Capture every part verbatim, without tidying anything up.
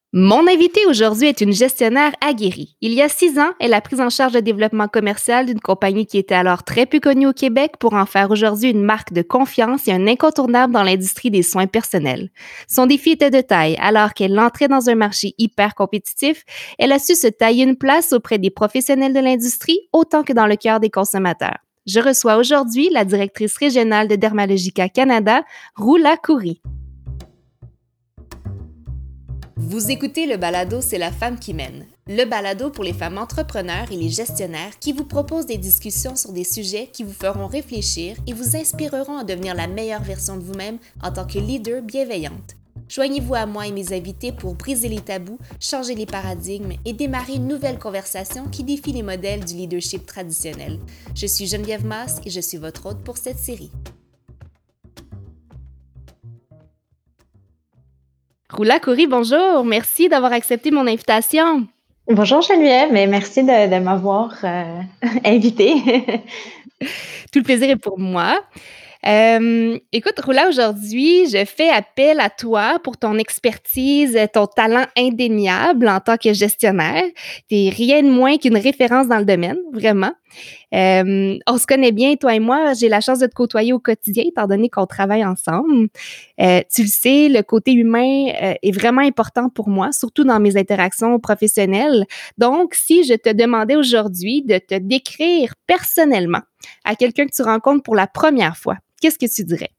Mon invitée aujourd'hui est une gestionnaire aguerrie. Il y a six ans, elle a pris en charge le développement commercial d'une compagnie qui était alors très peu connue au Québec pour en faire aujourd'hui une marque de confiance et un incontournable dans l'industrie des soins personnels. Son défi était de taille. Alors qu'elle entrait dans un marché hyper compétitif, elle a su se tailler une place auprès des professionnels de l'industrie autant que dans le cœur des consommateurs. Je reçois aujourd'hui la directrice régionale de Dermalogica Canada, Roula Khoury. Vous écoutez le balado C'est la femme qui mène, le balado pour les femmes entrepreneurs et les gestionnaires qui vous propose des discussions sur des sujets qui vous feront réfléchir et vous inspireront à devenir la meilleure version de vous-même en tant que leader bienveillante. Joignez-vous à moi et mes invités pour briser les tabous, changer les paradigmes et démarrer une nouvelle conversation qui défie les modèles du leadership traditionnel. Je suis Geneviève Masse et je suis votre hôte pour cette série. Roula Khoury, bonjour. Merci d'avoir accepté mon invitation. Bonjour Geneviève, et merci de, de m'avoir euh, invitée. Tout le plaisir est pour moi. Euh, écoute, Roula, aujourd'hui, je fais appel à toi pour ton expertise, ton talent indéniable en tant que gestionnaire. Tu es rien de moins qu'une référence dans le domaine, vraiment. Euh, on se connaît bien, toi et moi. J'ai la chance de te côtoyer au quotidien, étant donné qu'on travaille ensemble. Euh, tu le sais, le côté humain euh, est vraiment important pour moi, surtout dans mes interactions professionnelles. Donc, si je te demandais aujourd'hui de te décrire personnellement à quelqu'un que tu rencontres pour la première fois, qu'est-ce que tu dirais?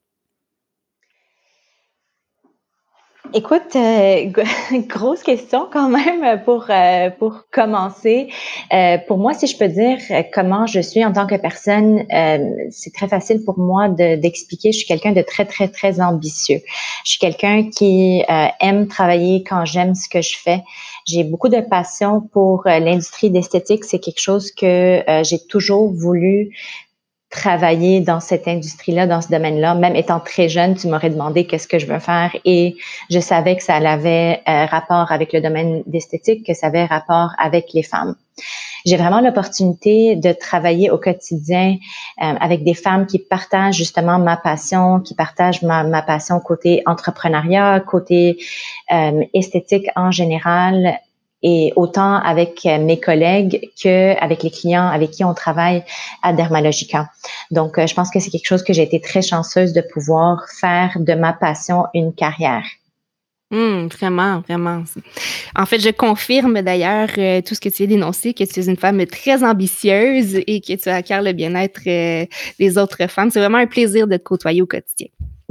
Écoute, euh, grosse question quand même pour euh, pour commencer. Euh, pour moi, si je peux dire euh, comment je suis en tant que personne, euh, c'est très facile pour moi de, d'expliquer. Je suis quelqu'un de très très très ambitieux. Je suis quelqu'un qui euh, aime travailler quand j'aime ce que je fais. J'ai beaucoup de passion pour euh, l'industrie d'esthétique. C'est quelque chose que euh, j'ai toujours voulu travailler dans cette industrie-là, dans ce domaine-là. Même étant très jeune, tu m'aurais demandé qu'est-ce que je veux faire et je savais que ça avait euh, rapport avec le domaine d'esthétique, que ça avait rapport avec les femmes. J'ai vraiment l'opportunité de travailler au quotidien euh, avec des femmes qui partagent justement ma passion, qui partagent ma, ma passion côté entrepreneuriat, côté euh, esthétique en général, et autant avec mes collègues qu'avec les clients avec qui on travaille à Dermalogica. Donc, je pense que c'est quelque chose que j'ai été très chanceuse de pouvoir faire de ma passion une carrière. Hum, vraiment, vraiment. En fait, je confirme d'ailleurs euh, tout ce que tu as dénoncé, que tu es une femme très ambitieuse et que tu acquiers le bien-être euh, des autres femmes. C'est vraiment un plaisir de te côtoyer au quotidien.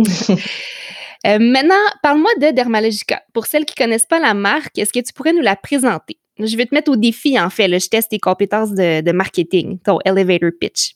euh, maintenant, parle-moi de Dermalogica. Pour celles qui ne connaissent pas la marque, est-ce que tu pourrais nous la présenter? Je vais te mettre au défi, en fait. Là, je teste tes compétences de, de marketing, ton elevator pitch.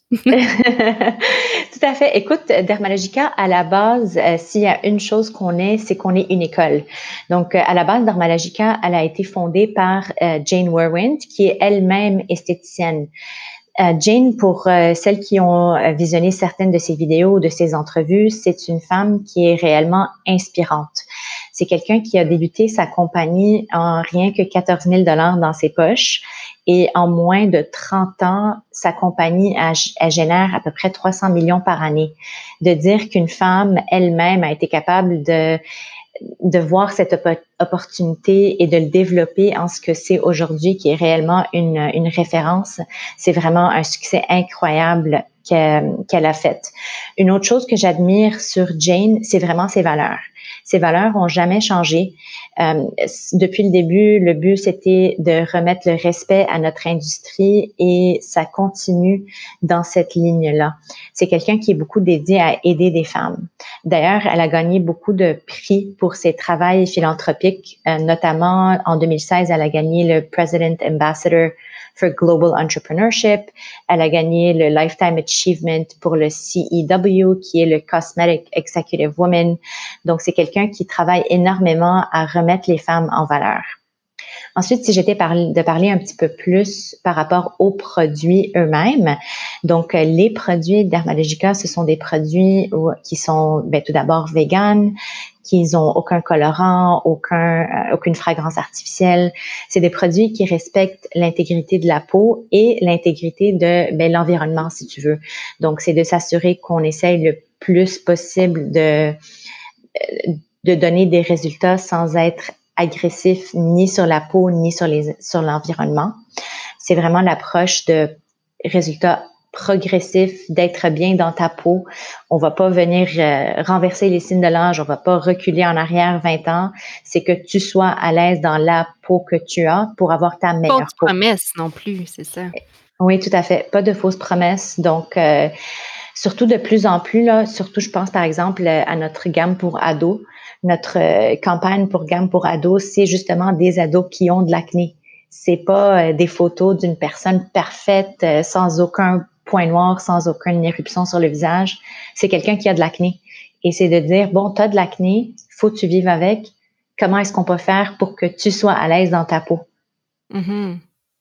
Tout à fait. Écoute, Dermalogica, à la base, euh, s'il y a une chose qu'on est, c'est qu'on est une école. Donc, euh, à la base, Dermalogica, elle a été fondée par euh, Jane Werwind, qui est elle-même esthéticienne. Euh, Jane, pour euh, celles qui ont visionné certaines de ses vidéos ou de ses entrevues, c'est une femme qui est réellement inspirante. C'est quelqu'un qui a débuté sa compagnie en rien que quatorze mille dollars dans ses poches et en moins de trente ans, sa compagnie elle, elle génère à peu près trois cents millions par année. De dire qu'une femme elle-même a été capable de de voir cette op- opportunité et de le développer en ce que c'est aujourd'hui, qui est réellement une, une référence, c'est vraiment un succès incroyable qu'elle, qu'elle a fait. Une autre chose que j'admire sur Jane, c'est vraiment ses valeurs. Ses valeurs ont jamais changé. Euh, depuis le début, le but, c'était de remettre le respect à notre industrie et ça continue dans cette ligne-là. C'est quelqu'un qui est beaucoup dédié à aider des femmes. D'ailleurs, elle a gagné beaucoup de prix pour ses travaux philanthropiques, euh, notamment en deux mille seize, elle a gagné le President Ambassador for Global Entrepreneurship. Elle a gagné le Lifetime Achievement pour le C E W, qui est le Cosmetic Executive Woman. Donc, c'est quelqu'un qui travaille énormément à remettre les femmes en valeur. Ensuite, si j'étais par, de parler un petit peu plus par rapport aux produits eux-mêmes, donc les produits Dermalogica, ce sont des produits qui sont ben, tout d'abord véganes, qui n'ont aucun colorant, aucun, euh, aucune fragrance artificielle. C'est des produits qui respectent l'intégrité de la peau et l'intégrité de ben, l'environnement, si tu veux. Donc, c'est de s'assurer qu'on essaye le plus possible de, de donner des résultats sans être agressif ni sur la peau ni sur les sur l'environnement. C'est vraiment l'approche de résultats progressifs, d'être bien dans ta peau. On va pas venir euh, renverser les signes de l'âge, on va pas reculer en arrière vingt ans. C'est que tu sois à l'aise dans la peau que tu as pour avoir ta meilleure Fausses peau. promesses non plus, c'est ça. Oui, tout à fait. Pas de fausses promesses. Donc, euh, surtout de plus en plus, là, surtout je pense par exemple euh, à notre gamme pour ados. Notre euh, campagne pour gamme pour ados, c'est justement des ados qui ont de l'acné. C'est pas euh, des photos d'une personne parfaite, euh, sans aucun point noir, sans aucune éruption sur le visage. C'est quelqu'un qui a de l'acné. Et c'est de dire, bon, tu as de l'acné, faut que tu vives avec. Comment est-ce qu'on peut faire pour que tu sois à l'aise dans ta peau? Mhm.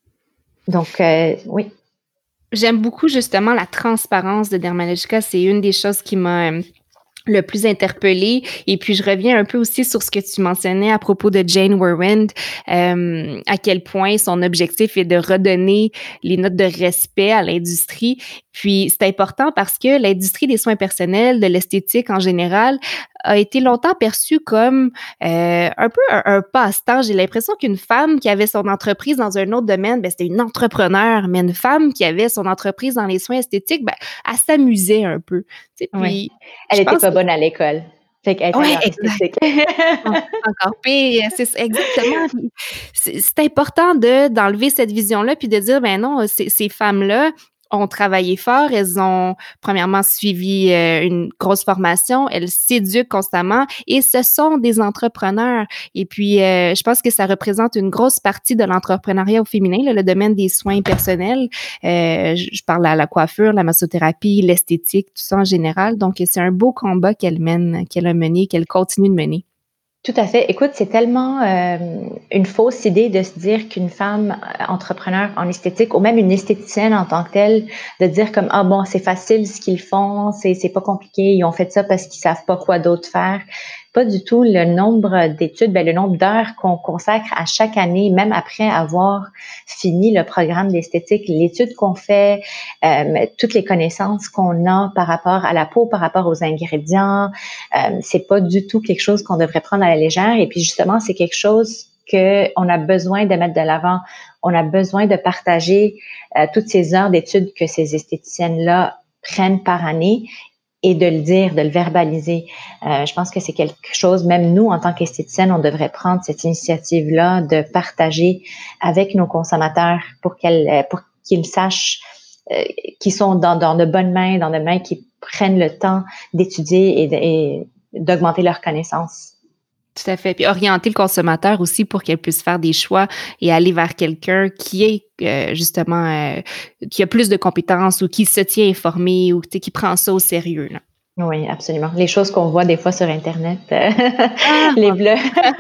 Donc, euh, oui. J'aime beaucoup justement la transparence de Dermalogica. C'est une des choses qui m'a euh, le plus interpellée. Et puis, je reviens un peu aussi sur ce que tu mentionnais à propos de Jane Warwind, euh, à quel point son objectif est de redonner les notes de respect à l'industrie. Puis, c'est important parce que l'industrie des soins personnels, de l'esthétique en général, a été longtemps perçue comme euh, un peu un, un passe-temps. J'ai l'impression qu'une femme qui avait son entreprise dans un autre domaine, ben, c'était une entrepreneur, mais une femme qui avait son entreprise dans les soins esthétiques, ben, elle s'amusait un peu. Tu sais, Oui. puis, Elle je était pense pas que bonne à l'école. Fait qu'elle était ouais, dans exact. l'esthétique. En encore pire, c'est ça, exactement. Puis c'est c'est important de d'enlever cette vision-là, puis de dire, ben non, ces ces femmes-là ont travaillé fort, elles ont premièrement suivi euh, une grosse formation, elles s'éduquent constamment et ce sont des entrepreneurs. Et puis, euh, je pense que ça représente une grosse partie de l'entrepreneuriat au féminin, là, le domaine des soins personnels. Euh, je, je parle à la coiffure, la massothérapie, l'esthétique, tout ça en général. Donc, c'est un beau combat qu'elle mène, qu'elle a mené, qu'elle continue de mener. Tout à fait. Écoute, c'est tellement euh, une fausse idée de se dire qu'une femme euh, entrepreneur en esthétique ou même une esthéticienne en tant que telle, de dire comme ah bon, c'est facile ce qu'ils font, c'est c'est pas compliqué, ils ont fait ça parce qu'ils savent pas quoi d'autre faire. Pas du tout le nombre d'études, ben, le nombre d'heures qu'on consacre à chaque année, même après avoir fini le programme d'esthétique, l'étude qu'on fait, euh, toutes les connaissances qu'on a par rapport à la peau, par rapport aux ingrédients, euh, c'est pas du tout quelque chose qu'on devrait prendre à la légère. Et puis justement, c'est quelque chose que on a besoin de mettre de l'avant. On a besoin de partager euh, toutes ces heures d'études que ces esthéticiennes-là prennent par année et de le dire, de le verbaliser. Euh, je pense que c'est quelque chose, même nous, en tant qu'esthéticiennes, on devrait prendre cette initiative-là de partager avec nos consommateurs pour qu'elles, pour qu'ils sachent euh, qu'ils sont dans, dans de bonnes mains, dans de mains qui prennent le temps d'étudier et, de, et d'augmenter leurs connaissances. Tout à fait. Puis orienter le consommateur aussi pour qu'elle puisse faire des choix et aller vers quelqu'un qui est euh, justement euh, qui a plus de compétences ou qui se tient informé ou tu sais, qui prend ça au sérieux, là. Oui, absolument. Les choses qu'on voit des fois sur Internet, euh, Ah, les blo-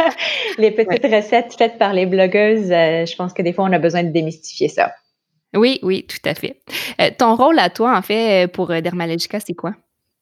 les ouais. petites recettes faites par les blogueuses, euh, je pense que des fois, on a besoin de démystifier ça. Oui, oui, tout à fait. Euh, ton rôle à toi, en fait, euh, pour euh, Dermalogica, c'est quoi?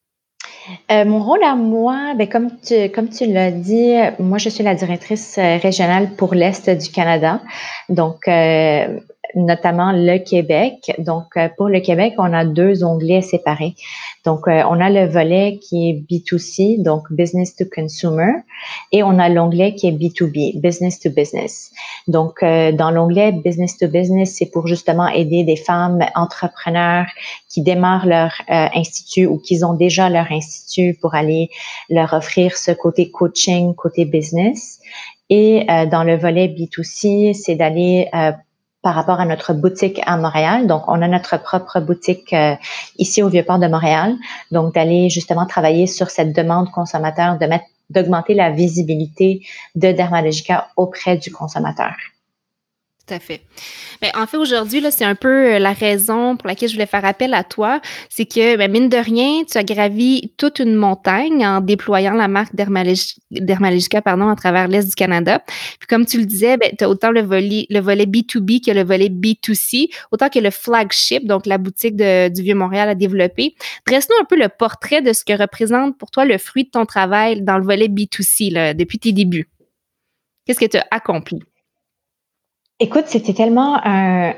Euh, mon rôle à moi, ben, comme tu, comme tu l'as dit, moi, je suis la directrice euh, régionale pour l'Est du Canada. Donc, euh, notamment le Québec. Donc, euh, pour le Québec, on a deux onglets séparés. Donc, euh, on a le volet qui est B deux C, donc Business to Consumer, et on a l'onglet qui est B deux B, Business to Business. Donc, euh, dans l'onglet Business to Business, c'est pour justement aider des femmes entrepreneurs qui démarrent leur euh, institut ou qui ont déjà leur institut pour aller leur offrir ce côté coaching, côté business. Et euh, dans le volet B deux C, c'est d'aller euh, par rapport à notre boutique à Montréal. Donc, on a notre propre boutique euh, ici au Vieux-Port de Montréal. Donc, d'aller justement travailler sur cette demande consommateur, de mettre, d'augmenter la visibilité de Dermalogica auprès du consommateur. Tout à fait. Ben, en fait, aujourd'hui, là, c'est un peu euh, la raison pour laquelle je voulais faire appel à toi. C'est que, ben, mine de rien, tu as gravi toute une montagne en déployant la marque Dermalog- Dermalogica, pardon, à travers l'Est du Canada. Puis comme tu le disais, ben, tu as autant le volet, le volet B deux B que le volet B deux C, autant que le flagship, donc la boutique de- du Vieux-Montréal à développer. Dresse-nous un peu le portrait de ce que représente pour toi le fruit de ton travail dans le volet B deux C, là, depuis tes débuts. Qu'est-ce que tu as accompli? Écoute, c'était tellement un,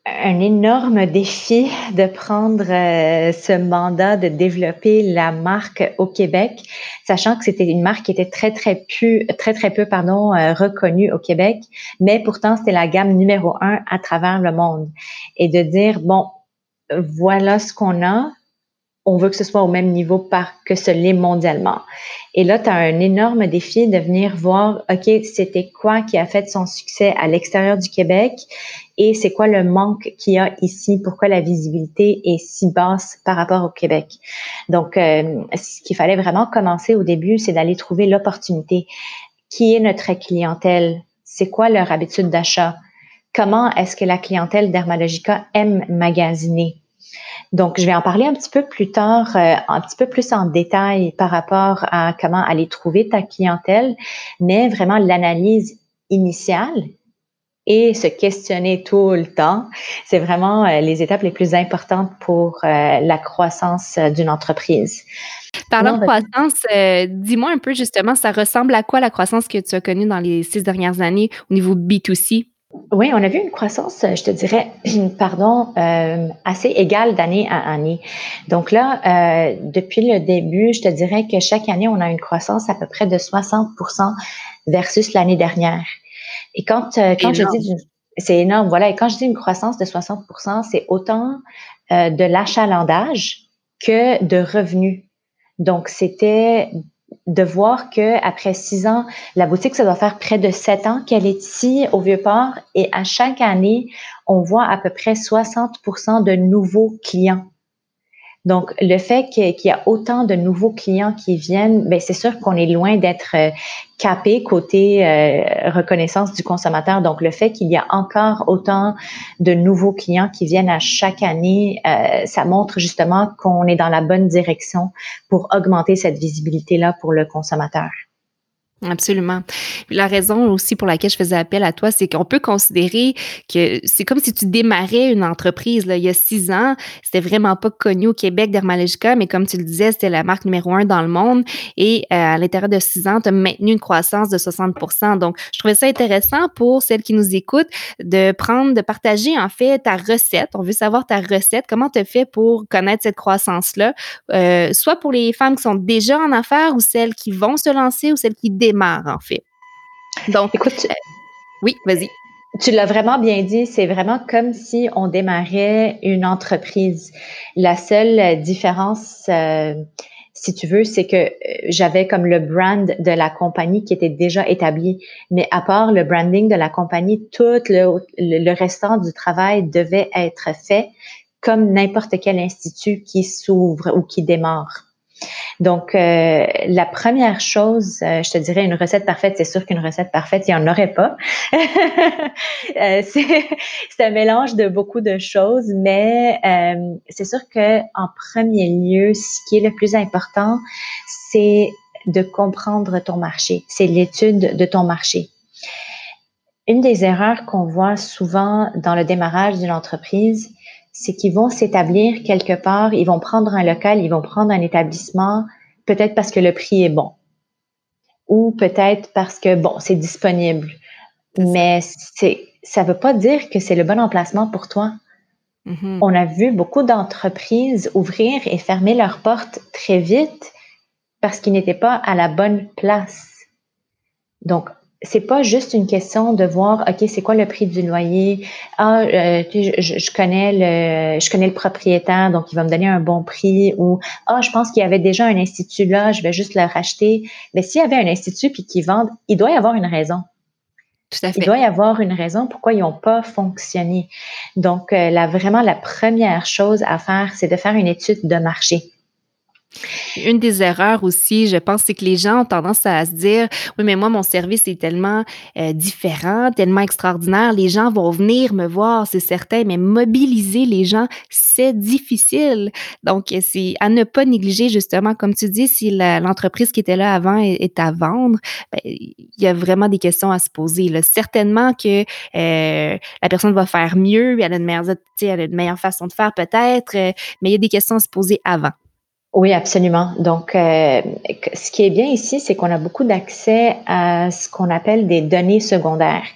un énorme défi de prendre, heu, ce mandat de développer la marque au Québec, sachant que c'était une marque qui était très, très pu très, très peu, pardon, heu, reconnue au Québec, mais pourtant c'était la gamme numéro un à travers le monde et de dire: «Bon, voilà ce qu'on a, on veut que ce soit au même niveau par que ce l'est mondialement». Et là, tu as un énorme défi de venir voir, OK, c'était quoi qui a fait son succès à l'extérieur du Québec et c'est quoi le manque qu'il y a ici, pourquoi la visibilité est si basse par rapport au Québec. Donc, euh, ce qu'il fallait vraiment commencer au début, c'est d'aller trouver l'opportunité. Qui est notre clientèle? C'est quoi leur habitude d'achat? Comment est-ce que la clientèle d'Hermalogica aime magasiner? Donc, je vais en parler un petit peu plus tard, euh, un petit peu plus en détail par rapport à comment aller trouver ta clientèle, mais vraiment l'analyse initiale et se questionner tout le temps, c'est vraiment euh, les étapes les plus importantes pour euh, la croissance euh, d'une entreprise. Parlant de Non, votre croissance, heu, dis-moi un peu justement, ça ressemble à quoi la croissance que tu as connue dans les six dernières années au niveau B deux C? Oui, on a vu une croissance, euh, je te dirais, pardon, euh, assez égale d'année à année. Donc là, euh, depuis le début, je te dirais que chaque année, on a une croissance à peu près de soixante pour cent versus l'année dernière. Et quand, euh, C'est quand je dis énorme. d'une- c'est énorme, voilà. Et quand je dis une croissance de soixante pour cent, c'est autant euh, de l'achalandage que de revenus. Donc, c'était de voir que après six ans, la boutique, ça doit faire près de sept ans qu'elle est ici au Vieux-Port et à chaque année, on voit à peu près soixante pour cent de nouveaux clients. Donc, le fait qu'il y a autant de nouveaux clients qui viennent, ben c'est sûr qu'on est loin d'être euh, capé côté euh, reconnaissance du consommateur. Donc, le fait qu'il y a encore autant de nouveaux clients qui viennent à chaque année, euh, ça montre justement qu'on est dans la bonne direction pour augmenter cette visibilité-là pour le consommateur. Absolument. Puis la raison aussi pour laquelle je faisais appel à toi, c'est qu'on peut considérer que c'est comme si tu démarrais une entreprise, là. Il y a six ans, c'était vraiment pas connu au Québec, Dermalogica, mais comme tu le disais, c'était la marque numéro un dans le monde et heu, à l'intérieur de six ans, tu as maintenu une croissance de soixante pour cent. Donc, je trouvais ça intéressant pour celles qui nous écoutent de prendre de partager, en fait, ta recette. On veut savoir ta recette. Comment tu as fait pour connaître cette croissance-là? Heu, soit pour les femmes qui sont déjà en affaires ou celles qui vont se lancer ou celles qui démarrent, en fait. Donc, Écoute, heu oui, vas-y. tu l'as vraiment bien dit, c'est vraiment comme si on démarrait une entreprise. La seule euh, différence, euh, si tu veux, c'est que euh, j'avais comme le brand de la compagnie qui était déjà établi. Mais à part le branding de la compagnie, tout le, le, le restant du travail devait être fait comme n'importe quel institut qui s'ouvre ou qui démarre. Donc, euh, la première chose, euh, je te dirais une recette parfaite, c'est sûr qu'une recette parfaite, il n'y en aurait pas. euh, c'est, c'est un mélange de beaucoup de choses, mais euh, c'est sûr que en premier lieu, ce qui est le plus important, c'est de comprendre ton marché. C'est l'étude de ton marché. Une des erreurs qu'on voit souvent dans le démarrage d'une entreprise, c'est qu'ils vont s'établir quelque part, ils vont prendre un local, ils vont prendre un établissement, peut-être parce que le prix est bon ou peut-être parce que, bon, c'est disponible. C'est ça. Mais c'est, ça veut pas dire que c'est le bon emplacement pour toi. Mmh. On a vu beaucoup d'entreprises ouvrir et fermer leurs portes très vite parce qu'ils n'étaient pas à la bonne place. Donc, c'est pas juste une question de voir, OK, c'est quoi le prix du loyer? Ah, euh, tu sais, je, je connais le, je connais le propriétaire, donc il va me donner un bon prix. Ou, ah, je pense qu'il y avait déjà un institut là, je vais juste le racheter. Mais s'il y avait un institut puis qu'ils vendent, il doit y avoir une raison. Tout à Il fait. doit y avoir une raison pourquoi ils n'ont pas fonctionné. Donc, euh, là, vraiment, la première chose à faire, c'est de faire une étude de marché. Une des erreurs aussi, je pense, c'est que les gens ont tendance à se dire: «Oui, mais moi, mon service est tellement, heu, différent, tellement extraordinaire, les gens vont venir me voir, c'est certain», mais mobiliser les gens, c'est difficile. Donc, heu, c'est à ne pas négliger justement, comme tu dis, si la l'entreprise qui était là avant est est à vendre, ben, il y a vraiment des questions à se poser, là. Certainement que, heu, la personne va faire mieux, elle a une meilleure tu sais, elle a une meilleure façon de faire peut-être, heu, mais il y a des questions à se poser avant. Oui, absolument. Donc, euh, ce qui est bien ici, c'est qu'on a beaucoup d'accès à ce qu'on appelle des données secondaires.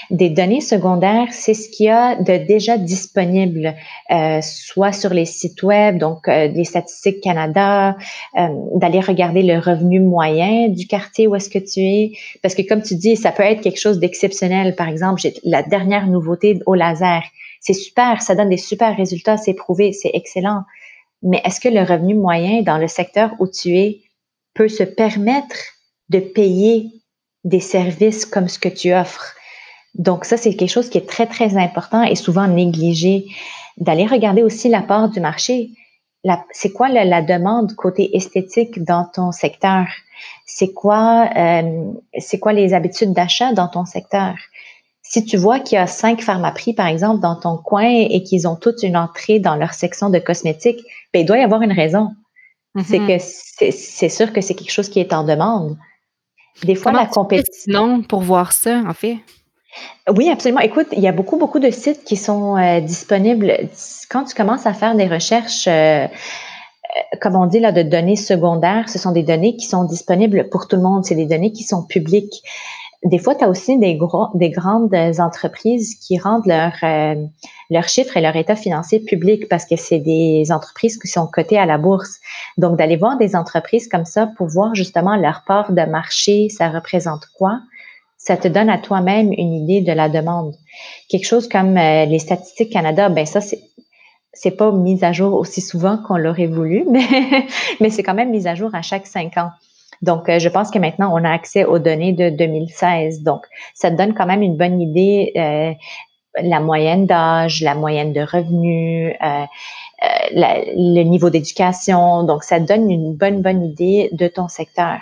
Des données secondaires, c'est ce qu'il y a de déjà disponible, euh, soit sur les sites web, donc euh, les Statistiques Canada, euh, d'aller regarder le revenu moyen du quartier où est-ce que tu es, parce que comme tu dis, ça peut être quelque chose d'exceptionnel. Par exemple, j'ai la dernière nouveauté au laser. C'est super, ça donne des super résultats, c'est prouvé, c'est excellent. Mais est-ce que le revenu moyen dans le secteur où tu es peut se permettre de payer des services comme ce que tu offres? Donc ça, c'est quelque chose qui est très, très important et souvent négligé. D'aller regarder aussi la part du marché. La, c'est quoi la, la demande côté esthétique dans ton secteur? C'est quoi, euh, c'est quoi les habitudes d'achat dans ton secteur? Si tu vois qu'il y a cinq Pharmaprix, par exemple, dans ton coin et qu'ils ont toute une entrée dans leur section de cosmétiques, ben, il doit y avoir une raison. C'est que Mhm. c'est, c'est sûr que c'est quelque chose qui est en demande. Des fois, Comment la tu fais compétition. sinon pour voir ça, en fait? Oui, absolument. Écoute, il y a beaucoup, beaucoup de sites qui sont euh, disponibles. Quand tu commences à faire des recherches, euh, comme on dit là, de données secondaires, ce sont des données qui sont disponibles pour tout le monde. C'est des données qui sont publiques. Des fois, tu as aussi des, gros, des grandes entreprises qui rendent leurs euh, leurs chiffres et leur état financier public parce que c'est des entreprises qui sont cotées à la bourse. Donc, d'aller voir des entreprises comme ça pour voir justement leur part de marché, ça représente quoi, ça te donne à toi-même une idée de la demande. Quelque chose comme euh, les Statistiques Canada, ben ça, c'est c'est pas mis à jour aussi souvent qu'on l'aurait voulu, mais, mais c'est quand même mis à jour à chaque cinq ans. Donc, euh, je pense que maintenant, on a accès aux données de deux mille seize. Donc, ça te donne quand même une bonne idée, euh, la moyenne d'âge, la moyenne de revenus, euh, euh, la, le niveau d'éducation. Donc, ça te donne une bonne, bonne idée de ton secteur.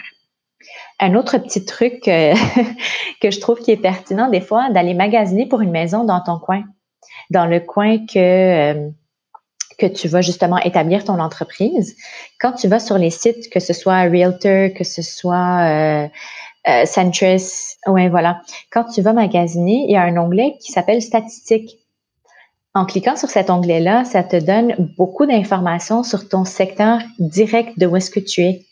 Un autre petit truc euh, que je trouve qui est pertinent des fois, d'aller magasiner pour une maison dans ton coin, dans le coin que... Euh, que tu vas justement établir ton entreprise. Quand tu vas sur les sites, que ce soit Realtor, que ce soit euh, euh, Centris, ouais, voilà. Quand tu vas magasiner, il y a un onglet qui s'appelle Statistiques. En cliquant sur cet onglet-là, ça te donne beaucoup d'informations sur ton secteur direct de où est-ce que tu es.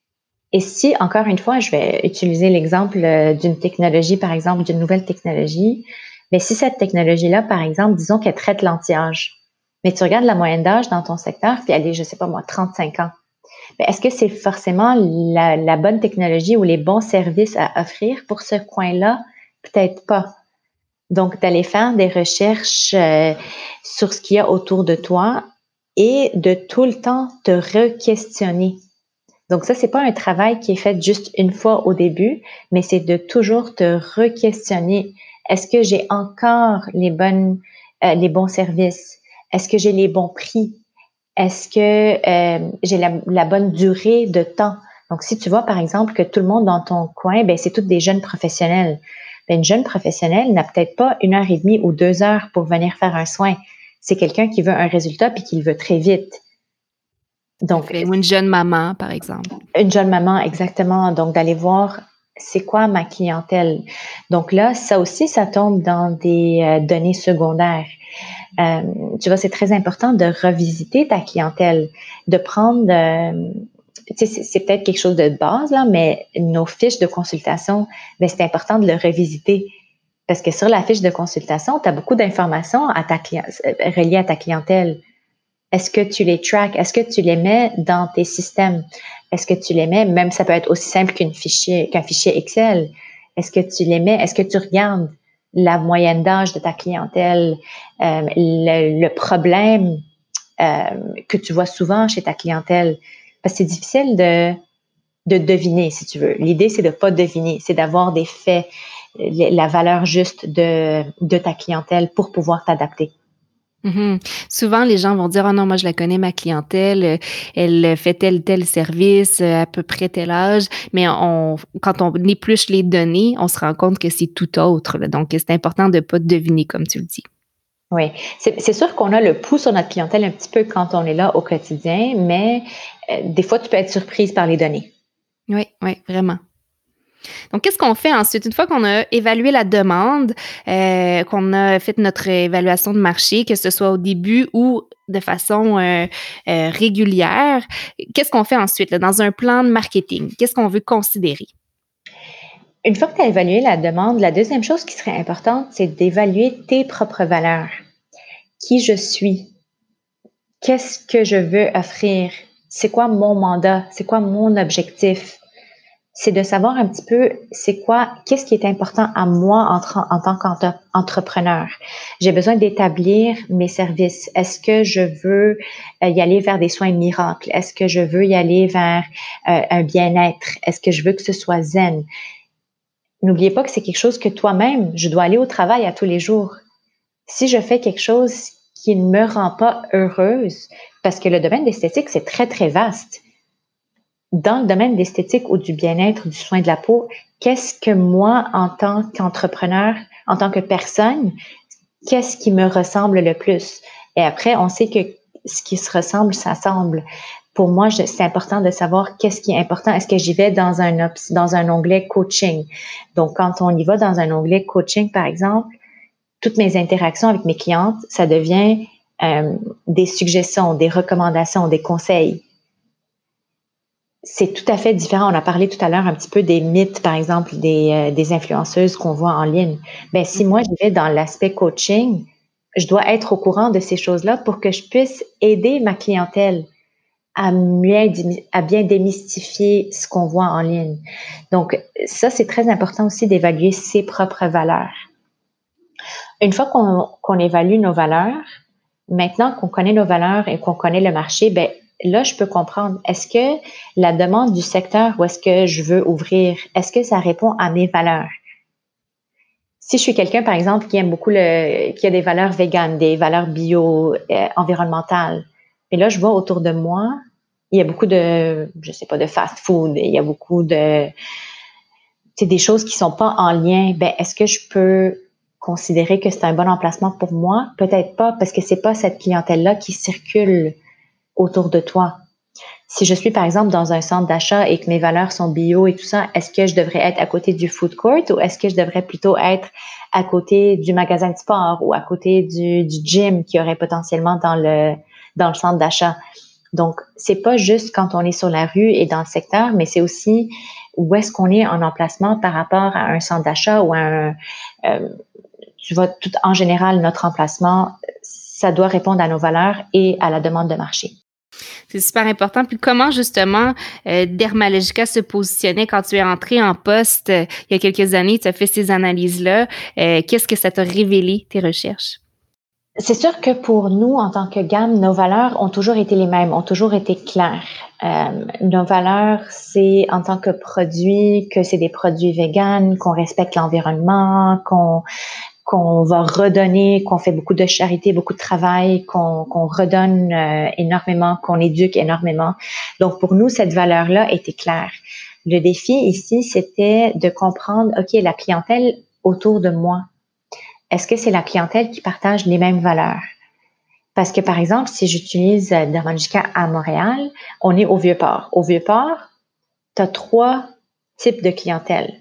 Et si, encore une fois, je vais utiliser l'exemple d'une technologie, par exemple, d'une nouvelle technologie, mais si cette technologie-là, par exemple, disons qu'elle traite l'anti-âge, mais tu regardes la moyenne d'âge dans ton secteur, puis elle est, je sais pas moi, trente-cinq ans. Mais est-ce que c'est forcément la, la bonne technologie ou les bons services à offrir pour ce coin-là? Peut-être pas. Donc, d'aller faire des recherches euh, sur ce qu'il y a autour de toi et de tout le temps te re-questionner. Donc ça, c'est pas un travail qui est fait juste une fois au début, mais c'est de toujours te re-questionner. Est-ce que j'ai encore les bonnes, euh, les bons services? Est-ce que j'ai les bons prix? Est-ce que euh, j'ai la, la bonne durée de temps? Donc, si tu vois, par exemple, que tout le monde dans ton coin, ben, c'est tous des jeunes professionnels. Ben, une jeune professionnelle n'a peut-être pas une heure et demie ou deux heures pour venir faire un soin. C'est quelqu'un qui veut un résultat puis qui le veut très vite. Tout à Donc, fait. Ou une jeune maman, par exemple. une jeune maman, exactement. Donc, d'aller voir c'est quoi ma clientèle. Donc là, ça aussi, ça tombe dans des euh, données secondaires. Euh, tu vois, c'est très important de revisiter ta clientèle, de prendre, euh, tu sais, c'est, c'est peut-être quelque chose de base, là, mais nos fiches de consultation, ben, c'est important de le revisiter. Parce que sur la fiche de consultation, tu as beaucoup d'informations à ta cli- reliées à ta clientèle. Est-ce que tu les tracks? Est-ce que tu les mets dans tes systèmes? Est-ce que tu les mets, même ça peut être aussi simple qu'une fichier, qu'un fichier Excel. Est-ce que tu les mets? Est-ce que tu regardes la moyenne d'âge de ta clientèle, euh, le, le problème euh, que tu vois souvent chez ta clientèle? Parce que c'est difficile de, de deviner, si tu veux. L'idée, c'est de pas deviner, c'est d'avoir des faits, la valeur juste de, de ta clientèle pour pouvoir t'adapter. Mhm. Souvent, les gens vont dire: «Ah non, moi je la connais, ma clientèle, heu, elle fait tel tel service, heu, à peu près tel âge», mais on quand on épluche les données, on se rend compte que c'est tout autre, là, donc c'est important de pas deviner comme tu le dis. Oui, c'est c'est sûr qu'on a le pouls sur notre clientèle un petit peu quand on est là au quotidien, mais euh, des fois, tu peux être surprise par les données. Oui, oui, vraiment. Donc, qu'est-ce qu'on fait ensuite? Une fois qu'on a évalué la demande, euh, qu'on a fait notre évaluation de marché, que ce soit au début ou de façon euh, euh, régulière, qu'est-ce qu'on fait ensuite là, dans un plan de marketing? Qu'est-ce qu'on veut considérer? Une fois que tu as évalué la demande, la deuxième chose qui serait importante, c'est d'évaluer tes propres valeurs. Qui je suis? Qu'est-ce que je veux offrir? C'est quoi mon mandat? C'est quoi mon objectif? C'est de savoir un petit peu c'est quoi, qu'est-ce qui est important à moi en, en tant qu'entrepreneur. J'ai besoin d'établir mes services. Est-ce que je veux euh, y aller vers des soins miracles? Est-ce que je veux y aller vers euh, un bien-être? Est-ce que je veux que ce soit zen? N'oubliez pas que c'est quelque chose que toi-même, je dois aller au travail à tous les jours. Si je fais quelque chose qui ne me rend pas heureuse, parce que le domaine d'esthétique, c'est très, très vaste. Dans le domaine d'esthétique ou du bien-être, du soin de la peau, qu'est-ce que moi, en tant qu'entrepreneur, en tant que personne, qu'est-ce qui me ressemble le plus? Et après, on sait que ce qui se ressemble, ça semble. Pour moi, c'est important de savoir qu'est-ce qui est important. Est-ce que j'y vais dans un, dans un onglet coaching? Donc, quand on y va dans un onglet coaching, par exemple, toutes mes interactions avec mes clientes, ça devient euh, des suggestions, des recommandations, des conseils. C'est tout à fait différent. On a parlé tout à l'heure un petit peu des mythes, par exemple, des, euh, des influenceuses qu'on voit en ligne. Ben, si moi, je vais dans l'aspect coaching, je dois être au courant de ces choses-là pour que je puisse aider ma clientèle à, mieux, à bien démystifier ce qu'on voit en ligne. Donc, ça, c'est très important aussi d'évaluer ses propres valeurs. Une fois qu'on, qu'on évalue nos valeurs, maintenant qu'on connaît nos valeurs et qu'on connaît le marché, ben là, je peux comprendre, est-ce que la demande du secteur où est-ce que je veux ouvrir, est-ce que ça répond à mes valeurs? Si je suis quelqu'un, par exemple, qui aime beaucoup le, qui a des valeurs véganes, des valeurs bio, euh, environnementales, et là, je vois autour de moi, il y a beaucoup de, je sais pas, de fast-food, il y a beaucoup de, c'est des choses qui sont pas en lien. Ben, est-ce que je peux considérer que c'est un bon emplacement pour moi? Peut-être pas, parce que c'est pas cette clientèle-là qui circule autour de toi. Si je suis, par exemple, dans un centre d'achat et que mes valeurs sont bio et tout ça, est-ce que je devrais être à côté du food court ou est-ce que je devrais plutôt être à côté du magasin de sport ou à côté du, du gym qu'il y aurait potentiellement dans le, dans le centre d'achat? Donc, c'est pas juste quand on est sur la rue et dans le secteur, mais c'est aussi où est-ce qu'on est en emplacement par rapport à un centre d'achat ou à un, euh, tu vois, tout en général, notre emplacement, ça doit répondre à nos valeurs et à la demande de marché. C'est super important. Puis comment justement euh, Dermalogica se positionnait quand tu es entré en poste euh, il y a quelques années, tu as fait ces analyses-là. Euh, qu'est-ce que ça t'a révélé, tes recherches? C'est sûr que pour nous, en tant que gamme, nos valeurs ont toujours été les mêmes, ont toujours été claires. Euh, nos valeurs, c'est en tant que produit, que c'est des produits véganes, qu'on respecte l'environnement, qu'on qu'on va redonner, qu'on fait beaucoup de charité, beaucoup de travail, qu'on qu'on redonne euh, énormément, qu'on éduque énormément. Donc, pour nous, cette valeur-là était claire. Le défi ici, c'était de comprendre, OK, la clientèle autour de moi, est-ce que c'est la clientèle qui partage les mêmes valeurs? Parce que, par exemple, si j'utilise Dermalogica à Montréal, on est au Vieux-Port. Au Vieux-Port, tu as trois types de clientèle.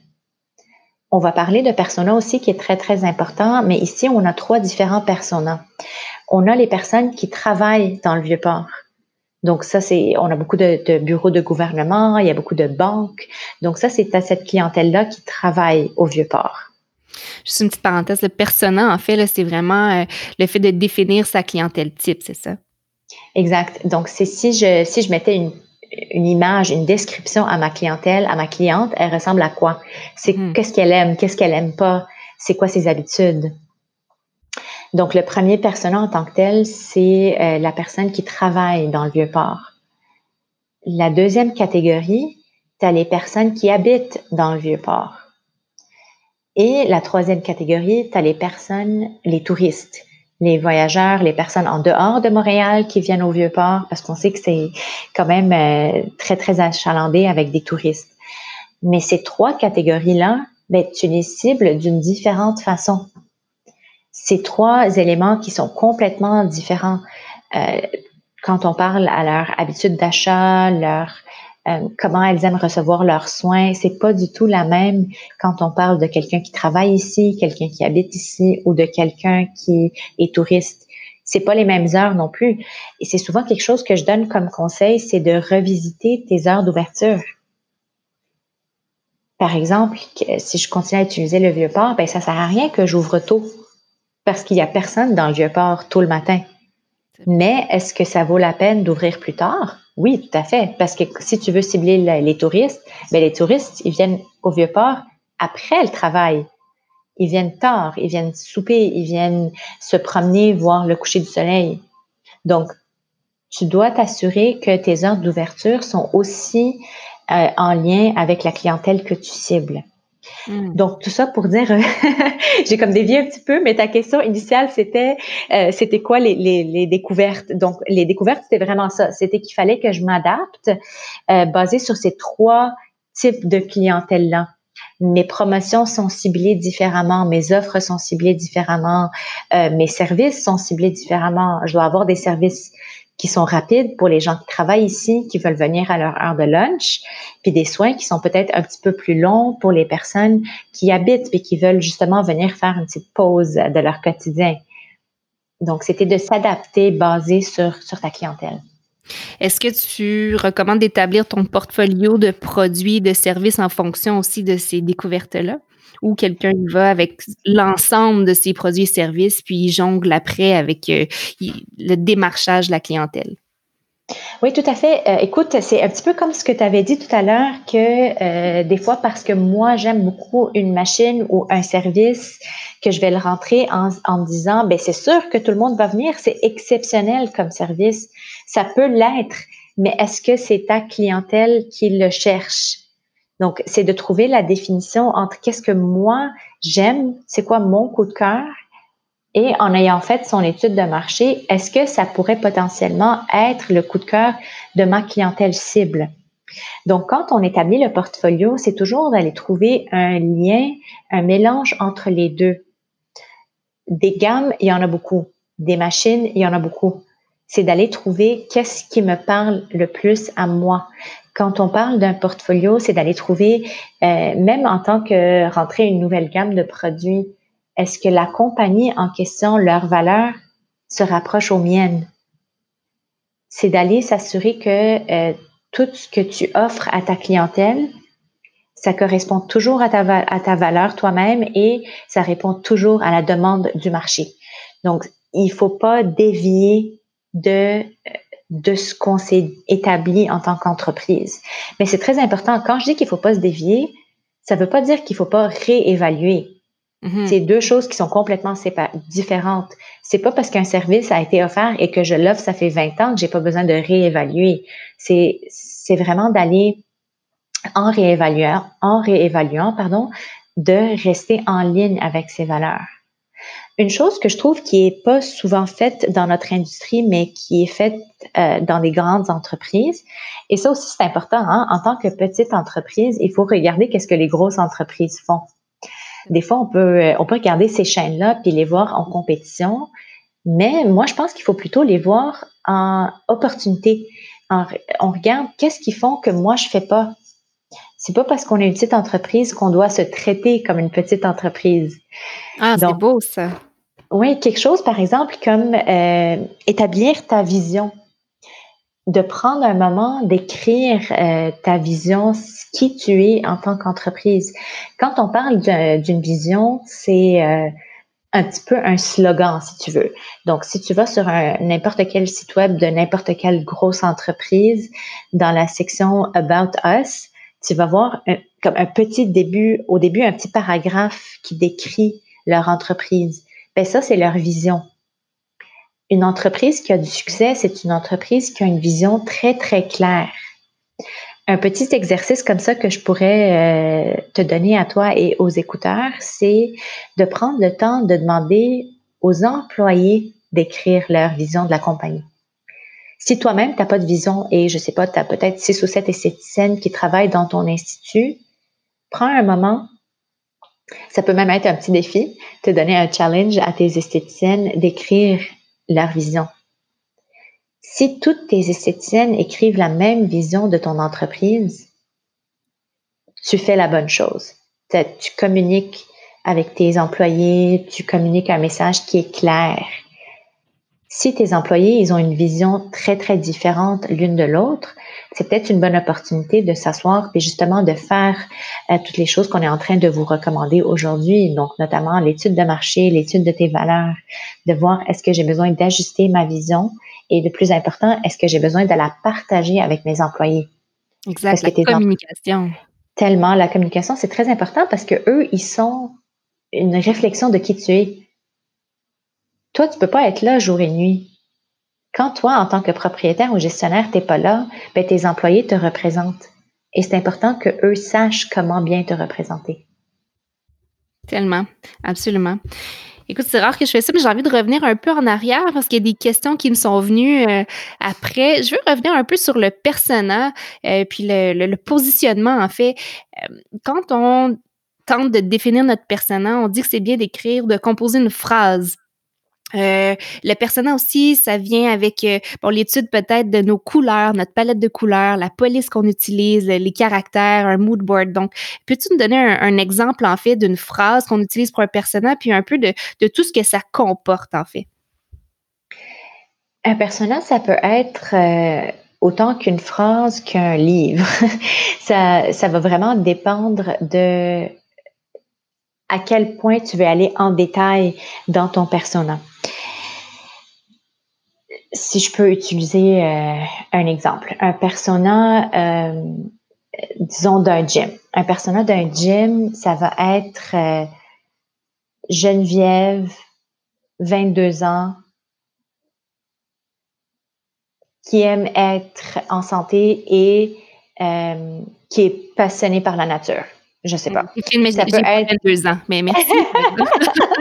On va parler de persona aussi qui est très, très important, mais ici, on a trois différents personas. On a les personnes qui travaillent dans le Vieux-Port. Donc ça, c'est, on a beaucoup de, de bureaux de gouvernement, il y a beaucoup de banques. Donc ça, c'est à cette clientèle-là qui travaille au Vieux-Port. Juste une petite parenthèse, le persona, en fait, là, c'est vraiment euh, le fait de définir sa clientèle type, c'est ça? Exact. Donc, c'est si je, si je mettais une, une image, une description à ma clientèle, à ma cliente, elle ressemble à quoi? C'est Mm-hmm. qu'est-ce qu'elle aime, qu'est-ce qu'elle aime pas, c'est quoi ses habitudes. Donc, le premier persona en tant que tel, c'est euh, la personne qui travaille dans le Vieux-Port. La deuxième catégorie, tu as les personnes qui habitent dans le Vieux-Port. Et la troisième catégorie, tu as les personnes, les touristes, les voyageurs, les personnes en dehors de Montréal qui viennent au Vieux-Port, parce qu'on sait que c'est quand même euh, très, très achalandé avec des touristes. Mais ces trois catégories-là, ben, tu les cibles d'une différente façon. Ces trois éléments qui sont complètement différents. Euh, quand on parle à leur habitude d'achat, leur euh, comment elles aiment recevoir leurs soins, c'est pas du tout la même quand on parle de quelqu'un qui travaille ici, quelqu'un qui habite ici ou de quelqu'un qui est touriste. C'est pas les mêmes heures non plus. Et c'est souvent quelque chose que je donne comme conseil, c'est de revisiter tes heures d'ouverture. Par exemple, que si je continue à utiliser le Vieux-Port, ben ça sert à rien que j'ouvre tôt parce qu'il y a personne dans le Vieux-Port tôt le matin. C'est Mais est-ce que ça vaut la peine d'ouvrir plus tard? Oui, tout à fait. Parce que si tu veux cibler le- les touristes, ben les touristes, ils viennent au Vieux-Port après le travail. Ils viennent tard, ils viennent souper, ils viennent se promener, voir le coucher du soleil. Donc, tu dois t'assurer que tes heures d'ouverture sont aussi euh, en lien avec la clientèle que tu cibles. mmh. Donc, tout ça pour dire, j'ai comme dévié un petit peu, mais ta question initiale, c'était euh, c'était quoi les, les, les découvertes? Donc, les découvertes, c'était vraiment ça. C'était qu'il fallait que je m'adapte euh, basé sur ces trois types de clientèle-là. Mes promotions sont ciblées différemment, mes offres sont ciblées différemment, euh, mes services sont ciblés différemment. Je dois avoir des services qui sont rapides pour les gens qui travaillent ici, qui veulent venir à leur heure de lunch, puis des soins qui sont peut-être un petit peu plus longs pour les personnes qui habitent et qui veulent justement venir faire une petite pause de leur quotidien. Donc, c'était de s'adapter basé sur, sur ta clientèle. Est-ce que tu recommandes d'établir ton portfolio de produits, de services en fonction aussi de ces découvertes-là? Ou quelqu'un y va avec l'ensemble de ses produits et services, puis il jongle après avec, heu, i le démarchage de la clientèle? Oui, tout à fait. Euh, écoute, c'est un petit peu comme ce que tu avais dit tout à l'heure que euh, des fois, parce que moi, j'aime beaucoup une machine ou un service, que je vais le rentrer en, en me disant, ben c'est sûr que tout le monde va venir, c'est exceptionnel comme service. Ça peut l'être, mais est-ce que c'est ta clientèle qui le cherche? Donc, c'est de trouver la définition entre qu'est-ce que moi j'aime, c'est quoi mon coup de cœur, et en ayant fait son étude de marché, est-ce que ça pourrait potentiellement être le coup de cœur de ma clientèle cible? Donc, quand on établit le portfolio, c'est toujours d'aller trouver un lien, un mélange entre les deux. Des gammes, il y en a beaucoup. Des machines, il y en a beaucoup. C'est d'aller trouver qu'est-ce qui me parle le plus à moi. Quand on parle d'un portfolio, c'est d'aller trouver, euh, même en tant que rentrer une nouvelle gamme de produits, est-ce que la compagnie en question, leur valeur, se rapproche aux miennes? C'est d'aller s'assurer que euh, tout ce que tu offres à ta clientèle, ça correspond toujours à ta, à ta valeur toi-même et ça répond toujours à la demande du marché. Donc, il faut pas dévier de, de ce qu'on s'est établi en tant qu'entreprise. Mais c'est très important. Quand je dis qu'il faut pas se dévier, ça veut pas dire qu'il faut pas réévaluer. Mmh. C'est deux choses qui sont complètement sépa- différentes. C'est pas parce qu'un service a été offert et que je l'offre, ça fait vingt ans que j'ai pas besoin de réévaluer. C'est, c'est vraiment d'aller en réévaluant, en réévaluant, pardon, de rester en ligne avec ses valeurs. Une chose que je trouve qui est pas souvent faite dans notre industrie, mais qui est faite euh, dans les grandes entreprises, et ça aussi c'est important, hein, en tant que petite entreprise, il faut regarder qu'est-ce que les grosses entreprises font. Des fois, on peut, on peut regarder ces chaînes-là puis les voir en compétition, mais moi, je pense qu'il faut plutôt les voir en opportunité. En- on regarde qu'est-ce qu'ils font que moi, je fais pas. C'est pas parce qu'on est une petite entreprise qu'on doit se traiter comme une petite entreprise. Ah, c'est Donc, beau ça. oui, quelque chose, par exemple, comme euh, établir ta vision, de prendre un moment d'écrire euh, ta vision, qui tu es en tant qu'entreprise. Quand on parle d'un- d'une vision, c'est euh, un petit peu un slogan, si tu veux. Donc, si tu vas sur un- n'importe quel site web de n'importe quelle grosse entreprise, dans la section About Us, tu vas voir un- comme un petit début, au début, un petit paragraphe qui décrit leur entreprise. Ben ça, c'est leur vision. Une entreprise qui a du succès, c'est une entreprise qui a une vision très, très claire. Un petit exercice comme ça que je pourrais euh, te donner à toi et aux écouteurs, c'est de prendre le temps de demander aux employés d'écrire leur vision de la compagnie. Si toi-même, tu n'as pas de vision et je sais pas, tu as peut-être six ou sept esthéticiennes qui travaillent dans ton institut, prends un moment, ça peut même être un petit défi, te donner un challenge à tes esthéticiennes d'écrire leur vision. Si toutes tes esthéticiennes écrivent la même vision de ton entreprise, tu fais la bonne chose. Tu communiques avec tes employés, tu communiques un message qui est clair. Si tes employés, ils ont une vision très, très différente l'une de l'autre, c'est peut-être une bonne opportunité de s'asseoir et justement de faire euh, toutes les choses qu'on est en train de vous recommander aujourd'hui, donc notamment l'étude de marché, l'étude de tes valeurs, de voir est-ce que j'ai besoin d'ajuster ma vision et le plus important, est-ce que j'ai besoin de la partager avec mes employés? Exact, Parce que la tes employés, communication. tellement la communication, c'est très important parce que eux, ils sont une réflexion de qui tu es. Toi, tu peux pas être là jour et nuit. Quand toi, en tant que propriétaire ou gestionnaire, t'es pas là, ben tes employés te représentent. Et c'est important qu'eux sachent comment bien te représenter. Tellement, absolument. Écoute, c'est rare que je fais ça, mais j'ai envie de revenir un peu en arrière parce qu'il y a des questions qui me sont venues, heu, après. Je veux revenir un peu sur le persona, heu, puis le le le positionnement, en fait. Hem, quand on tente de définir notre persona, on dit que c'est bien d'écrire, de composer une phrase. Heu, le persona aussi, ça vient avec, heu, bon, l'étude peut-être de nos couleurs, notre palette de couleurs, la police qu'on utilise, euh, les caractères, un mood board. Donc, peux-tu nous donner un un exemple, en fait, d'une phrase qu'on utilise pour un persona, puis un peu de de tout ce que ça comporte, en fait? Un persona, ça peut être euh, autant qu'une phrase qu'un livre. ça, ça va vraiment dépendre de à quel point tu veux aller en détail dans ton persona. Si je peux utiliser euh, un exemple, un persona, euh, disons d'un gym. Un persona d'un gym, ça va être euh, Geneviève, vingt-deux ans, qui aime être en santé et euh, qui est passionnée par la nature. Je sais Mmh, pas. j'ai une Ça peut j'ai pas être vingt-deux ans, mais merci, par exemple.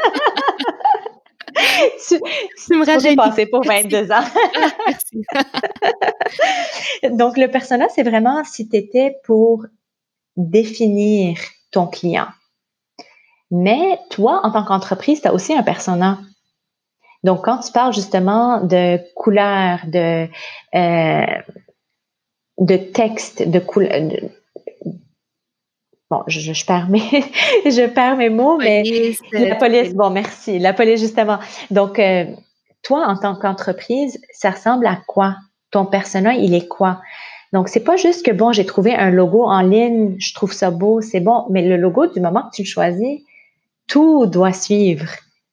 tu, Tu me tu pourrais rajeunis. passer pour Merci. vingt-deux ans. Ah, merci. Donc, le persona, c'est vraiment si tu étais pour définir ton client. Mais toi, en tant qu'entreprise, tu as aussi un persona. Donc, quand tu parles justement de couleur, de, euh, de texte, de couleur, bon, je, je perds mes, je perds mes mots, mais Police, heu, la tout police, est bon, merci, la police, justement. Donc, euh, toi, en tant qu'entreprise, ça ressemble à quoi? Ton persona, il est quoi? Donc, c'est pas juste que, bon, j'ai trouvé un logo en ligne, je trouve ça beau, c'est bon, mais le logo, du moment que tu le choisis, tout doit suivre.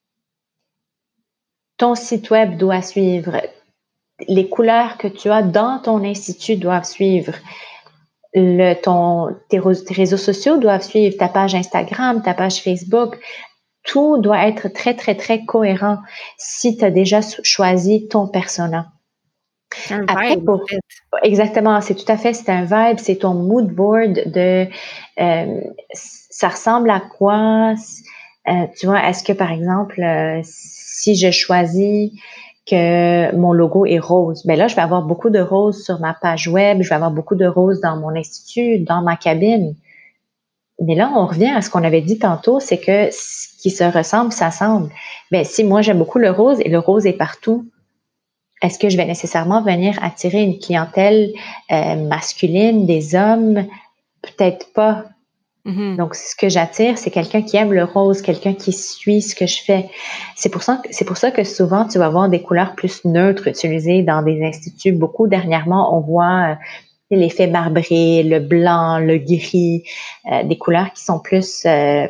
Ton site web doit suivre. Les couleurs que tu as dans ton institut doivent suivre. Le, ton, tes, tes réseaux sociaux doivent suivre. Ta page Instagram, ta page Facebook. Tout doit être très, très, très cohérent si tu as déjà choisi ton persona. c'est un Après, vibe, en pour fait. exactement, c'est tout à fait, c'est un vibe, c'est ton mood board de euh, ça ressemble à quoi? Euh, tu vois, est-ce que par exemple, euh, si je choisis que mon logo est rose, ben là, je vais avoir beaucoup de roses sur ma page web, je vais avoir beaucoup de roses dans mon institut, dans ma cabine. Mais là, on revient à ce qu'on avait dit tantôt, c'est que ce qui se ressemble, ça semble. Ben, si moi j'aime beaucoup le rose et le rose est partout, est-ce que je vais nécessairement venir attirer une clientèle euh, masculine, des hommes? Peut-être pas. Mmh. Donc, ce que j'attire, c'est quelqu'un qui aime le rose, quelqu'un qui suit ce que je fais. C'est pour ça que, c'est pour ça que souvent, tu vas voir des couleurs plus neutres utilisées dans des instituts. Beaucoup dernièrement, on voit euh, l'effet marbré, le blanc, le gris, euh, des couleurs qui sont plus euh,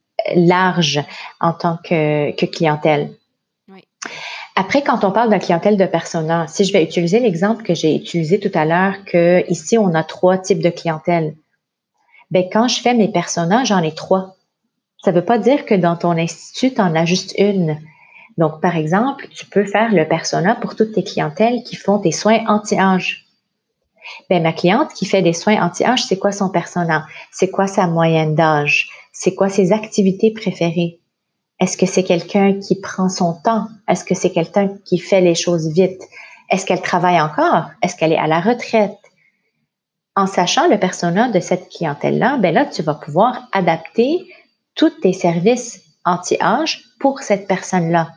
larges en tant que, que clientèle. Oui. Après, quand on parle de clientèle de persona, si je vais utiliser l'exemple que j'ai utilisé tout à l'heure, que ici on a trois types de clientèle. Ben quand je fais mes personas, j'en ai trois. Ça ne veut pas dire que dans ton institut, tu en as juste une. Donc, par exemple, tu peux faire le persona pour toutes tes clientèles qui font tes soins anti-âge. Ben, ma cliente qui fait des soins anti-âge, c'est quoi son persona? C'est quoi sa moyenne d'âge? C'est quoi ses activités préférées? Est-ce que c'est quelqu'un qui prend son temps? Est-ce que c'est quelqu'un qui fait les choses vite? Est-ce qu'elle travaille encore? Est-ce qu'elle est à la retraite? En sachant le persona de cette clientèle-là, ben là, tu vas pouvoir adapter tous tes services anti-âge pour cette personne-là.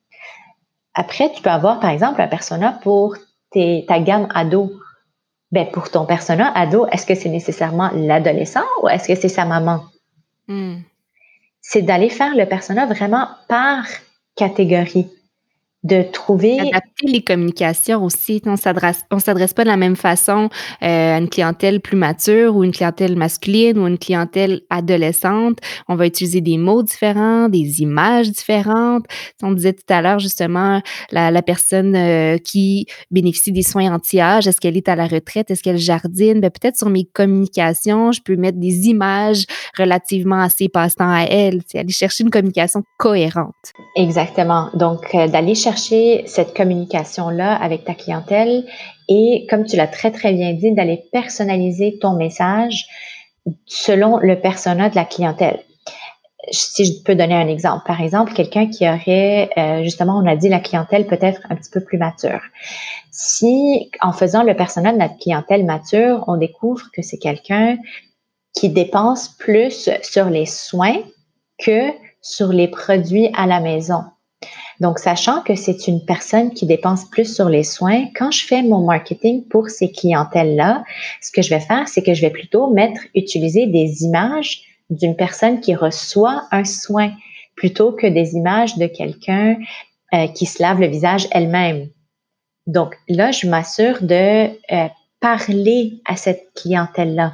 Après, tu peux avoir, par exemple, un persona pour tes, ta gamme ado. Ben, pour ton persona ado, est-ce que c'est nécessairement l'adolescent ou est-ce que c'est sa maman? Mmh. C'est d'aller faire le persona vraiment par catégorie. de trouver Adapter les communications aussi. On s'adresse on s'adresse pas de la même façon, heu, à une clientèle plus mature ou une clientèle masculine ou une clientèle adolescente. On va utiliser des mots différents, des images différentes. On disait tout à l'heure justement la la personne, heu, qui bénéficie des soins anti-âge, est-ce qu'elle est à la retraite? Est-ce qu'elle jardine? Ben, peut-être sur mes communications, je peux mettre des images relativement à ses passe-temps à elle, tu sais, aller chercher une communication cohérente. exactement. Donc, euh, d'aller chercher cette communication-là avec ta clientèle et, comme tu l'as très, très bien dit, d'aller personnaliser ton message selon le persona de la clientèle. Si je peux donner un exemple, par exemple, quelqu'un qui aurait, euh, justement, on a dit la clientèle peut-être un petit peu plus mature. Si, en faisant le persona de notre clientèle mature, on découvre que c'est quelqu'un qui dépense plus sur les soins que sur les produits à la maison. Donc, sachant que c'est une personne qui dépense plus sur les soins, quand je fais mon marketing pour ces clientèles-là, ce que je vais faire, c'est que je vais plutôt mettre, utiliser des images d'une personne qui reçoit un soin plutôt que des images de quelqu'un euh, qui se lave le visage elle-même. Donc là, je m'assure de euh, parler à cette clientèle-là.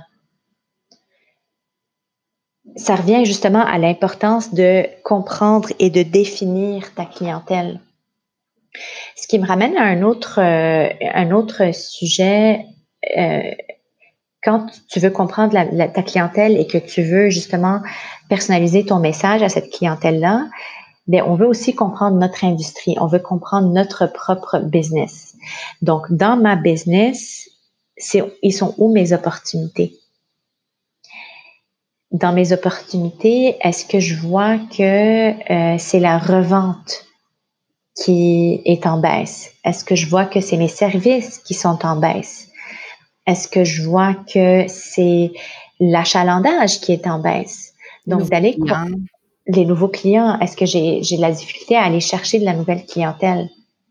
Ça revient justement à l'importance de comprendre et de définir ta clientèle. Ce qui me ramène à un autre, euh, un autre sujet. Euh, quand tu veux comprendre la, la, ta clientèle et que tu veux justement personnaliser ton message à cette clientèle-là, bien, on veut aussi comprendre notre industrie. On veut comprendre notre propre business. Donc, dans ma business, c'est, ils sont où mes opportunités? Dans mes opportunités, est-ce que je vois que euh, c'est la revente qui est en baisse? Est-ce que je vois que c'est mes services qui sont en baisse? Est-ce que je vois que c'est l'achalandage qui est en baisse? Donc, Nouveaux d'aller, clients. les nouveaux clients, est-ce que j'ai, j'ai de la difficulté à aller chercher de la nouvelle clientèle?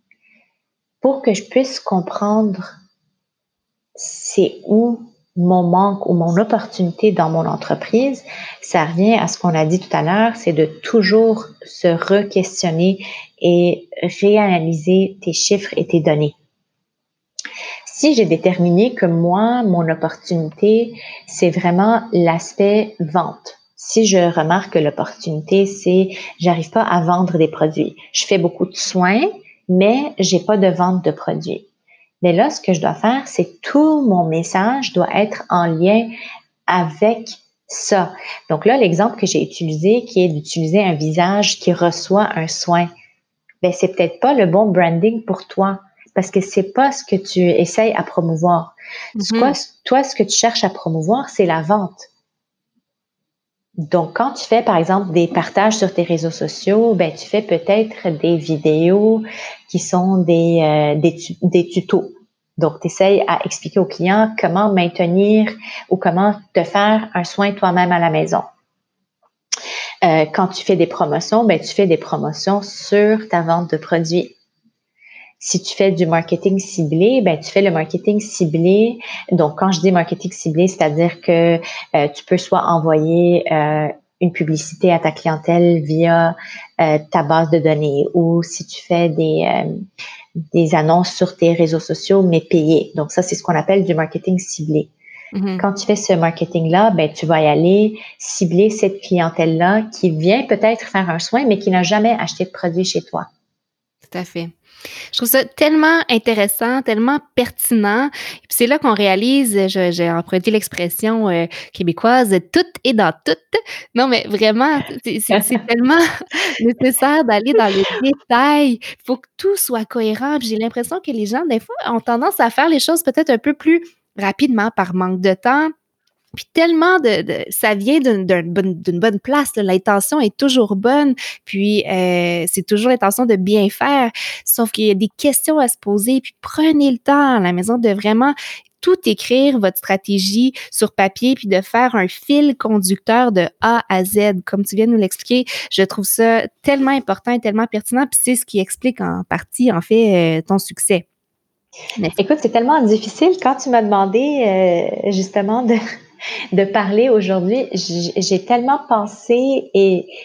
Pour que je puisse comprendre c'est où mon manque ou mon opportunité dans mon entreprise, ça revient à ce qu'on a dit tout à l'heure, c'est de toujours se re-questionner et réanalyser tes chiffres et tes données. Si j'ai déterminé que moi, mon opportunité, c'est vraiment l'aspect vente. Si je remarque que l'opportunité, c'est j'arrive pas à vendre des produits. Je fais beaucoup de soins, mais j'ai pas de vente de produits. Mais là, ce que je dois faire, c'est tout mon message doit être en lien avec ça. Donc là, l'exemple que j'ai utilisé, qui est d'utiliser un visage qui reçoit un soin, ben c'est peut-être pas le bon branding pour toi parce que c'est pas ce que tu essayes à promouvoir. C'est quoi, Mhm. toi, ce que tu cherches à promouvoir, c'est la vente. Donc, quand tu fais, par exemple, des partages sur tes réseaux sociaux, ben, tu fais peut-être des vidéos qui sont des, euh, des, des tutos. Donc, tu essayes à expliquer au client comment maintenir ou comment te faire un soin toi-même à la maison. Euh, quand tu fais des promotions, ben, tu fais des promotions sur ta vente de produits. Si tu fais du marketing ciblé, ben tu fais le marketing ciblé. Donc, quand je dis marketing ciblé, c'est-à-dire que euh, tu peux soit envoyer euh, une publicité à ta clientèle via euh, ta base de données ou si tu fais des, euh, des annonces sur tes réseaux sociaux, mais payées. Donc, ça, c'est ce qu'on appelle du marketing ciblé. Mhm. Quand tu fais ce marketing-là, ben, tu vas y aller cibler cette clientèle-là qui vient peut-être faire un soin, mais qui n'a jamais acheté de produit chez toi. Tout à fait. Je trouve ça tellement intéressant, tellement pertinent. Et puis c'est là qu'on réalise, je j'ai emprunté l'expression, heu, québécoise, «Tout est dans tout». Non, mais vraiment, c'est c'est c'est tellement nécessaire d'aller dans le détail. Il faut que tout soit cohérent. Puis j'ai l'impression que les gens, des fois, ont tendance à faire les choses peut-être un peu plus rapidement par manque de temps. Puis tellement de de ça vient d'une d'un bonne d'une bonne place, là, l'intention est toujours bonne, puis, heu, c'est toujours l'intention de bien faire, sauf qu'il y a des questions à se poser, puis prenez le temps à la maison de vraiment tout écrire, votre stratégie sur papier, puis de faire un fil conducteur de A à Z, comme tu viens de nous l'expliquer. Je trouve ça tellement important et tellement pertinent, puis c'est ce qui explique en partie, en fait, heu, ton succès. N'est-ce Écoute, c'est tellement difficile. Quand tu m'as demandé euh, justement de, de parler aujourd'hui, j'ai j'ai tellement pensé et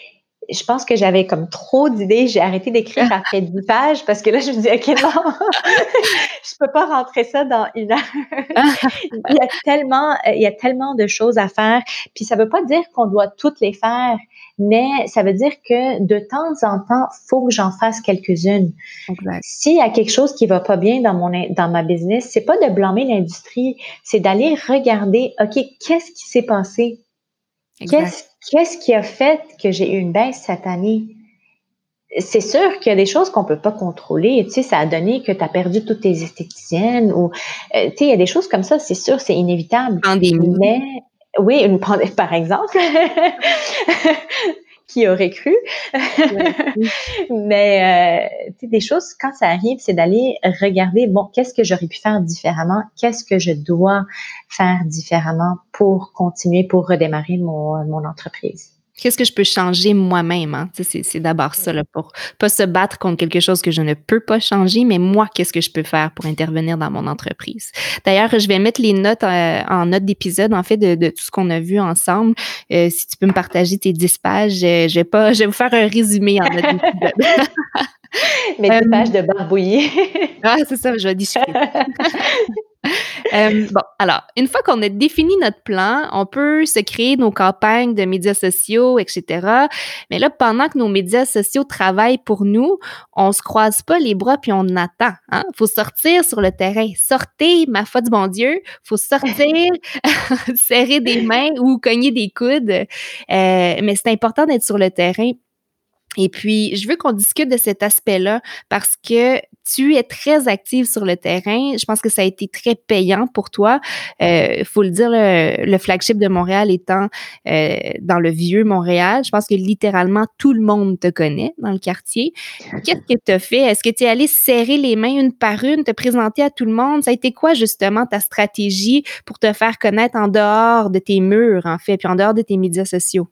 je pense que j'avais comme trop d'idées. J'ai arrêté d'écrire après dix pages parce que là, je me dis: «OK, non, je peux pas rentrer ça dans une heure». Il y a tellement, heu, il y a tellement de choses à faire. Puis ça veut pas dire qu'on doit toutes les faire, mais ça veut dire que de temps en temps, faut que j'en fasse quelques-unes. Exact, S'il y a quelque chose qui va pas bien dans mon in dans ma business, c'est pas de blâmer l'industrie, c'est d'aller regarder, OK, qu'est-ce qui s'est passé? exact. Qu'est-ce qu'est-ce qui a fait que j'ai eu une baisse cette année? C'est sûr qu'il y a des choses qu'on peut pas contrôler. Tu sais, ça a donné que tu as perdu toutes tes esthéticiennes ou, heu, tu sais, il y a des choses comme ça, c'est sûr, c'est inévitable. Pandémie. Mais oui, une pandé par exemple, qui aurait cru? Qui aurait pu. Mais, heu, tu sais, des choses, quand ça arrive, c'est d'aller regarder, bon, qu'est-ce que j'aurais pu faire différemment? Qu'est-ce que je dois faire différemment pour continuer, pour redémarrer mon, mon entreprise? Qu'est-ce que je peux changer moi-même, hein? Tu sais, c'est c'est d'abord ça, là, pour pas se battre contre quelque chose que je ne peux pas changer, mais moi, qu'est-ce que je peux faire pour intervenir dans mon entreprise? D'ailleurs, je vais mettre les notes, heu, en note d'épisode, en fait, de de tout ce qu'on a vu ensemble. Heu, si tu peux me partager tes dix pages, heu, je vais pas je vais vous faire un résumé en note d'épisode. Mes dix pages Hem, de barbouillé. ah, c'est ça, je vais déchiffrer. Hem, bon, alors, une fois qu'on a défini notre plan, on peut se créer nos campagnes de médias sociaux, et cetera. Mais là, pendant que nos médias sociaux travaillent pour nous, on se croise pas les bras puis on attend, hein. Faut sortir sur le terrain. Sortez, ma foi du bon Dieu, faut sortir, serrer des mains ou cogner des coudes. Heu, mais c'est important d'être sur le terrain et puis, je veux qu'on discute de cet aspect-là parce que tu es très active sur le terrain. Je pense que ça a été très payant pour toi. Il faut le dire, le, le flagship de Montréal étant euh, dans le vieux Montréal. Je pense que littéralement tout le monde te connaît dans le quartier. Qu'est-ce que tu as fait? Est-ce que tu es allé serrer les mains une par une, te présenter à tout le monde? Ça a été quoi justement ta stratégie pour te faire connaître en dehors de tes murs, en fait, puis en dehors de tes médias sociaux?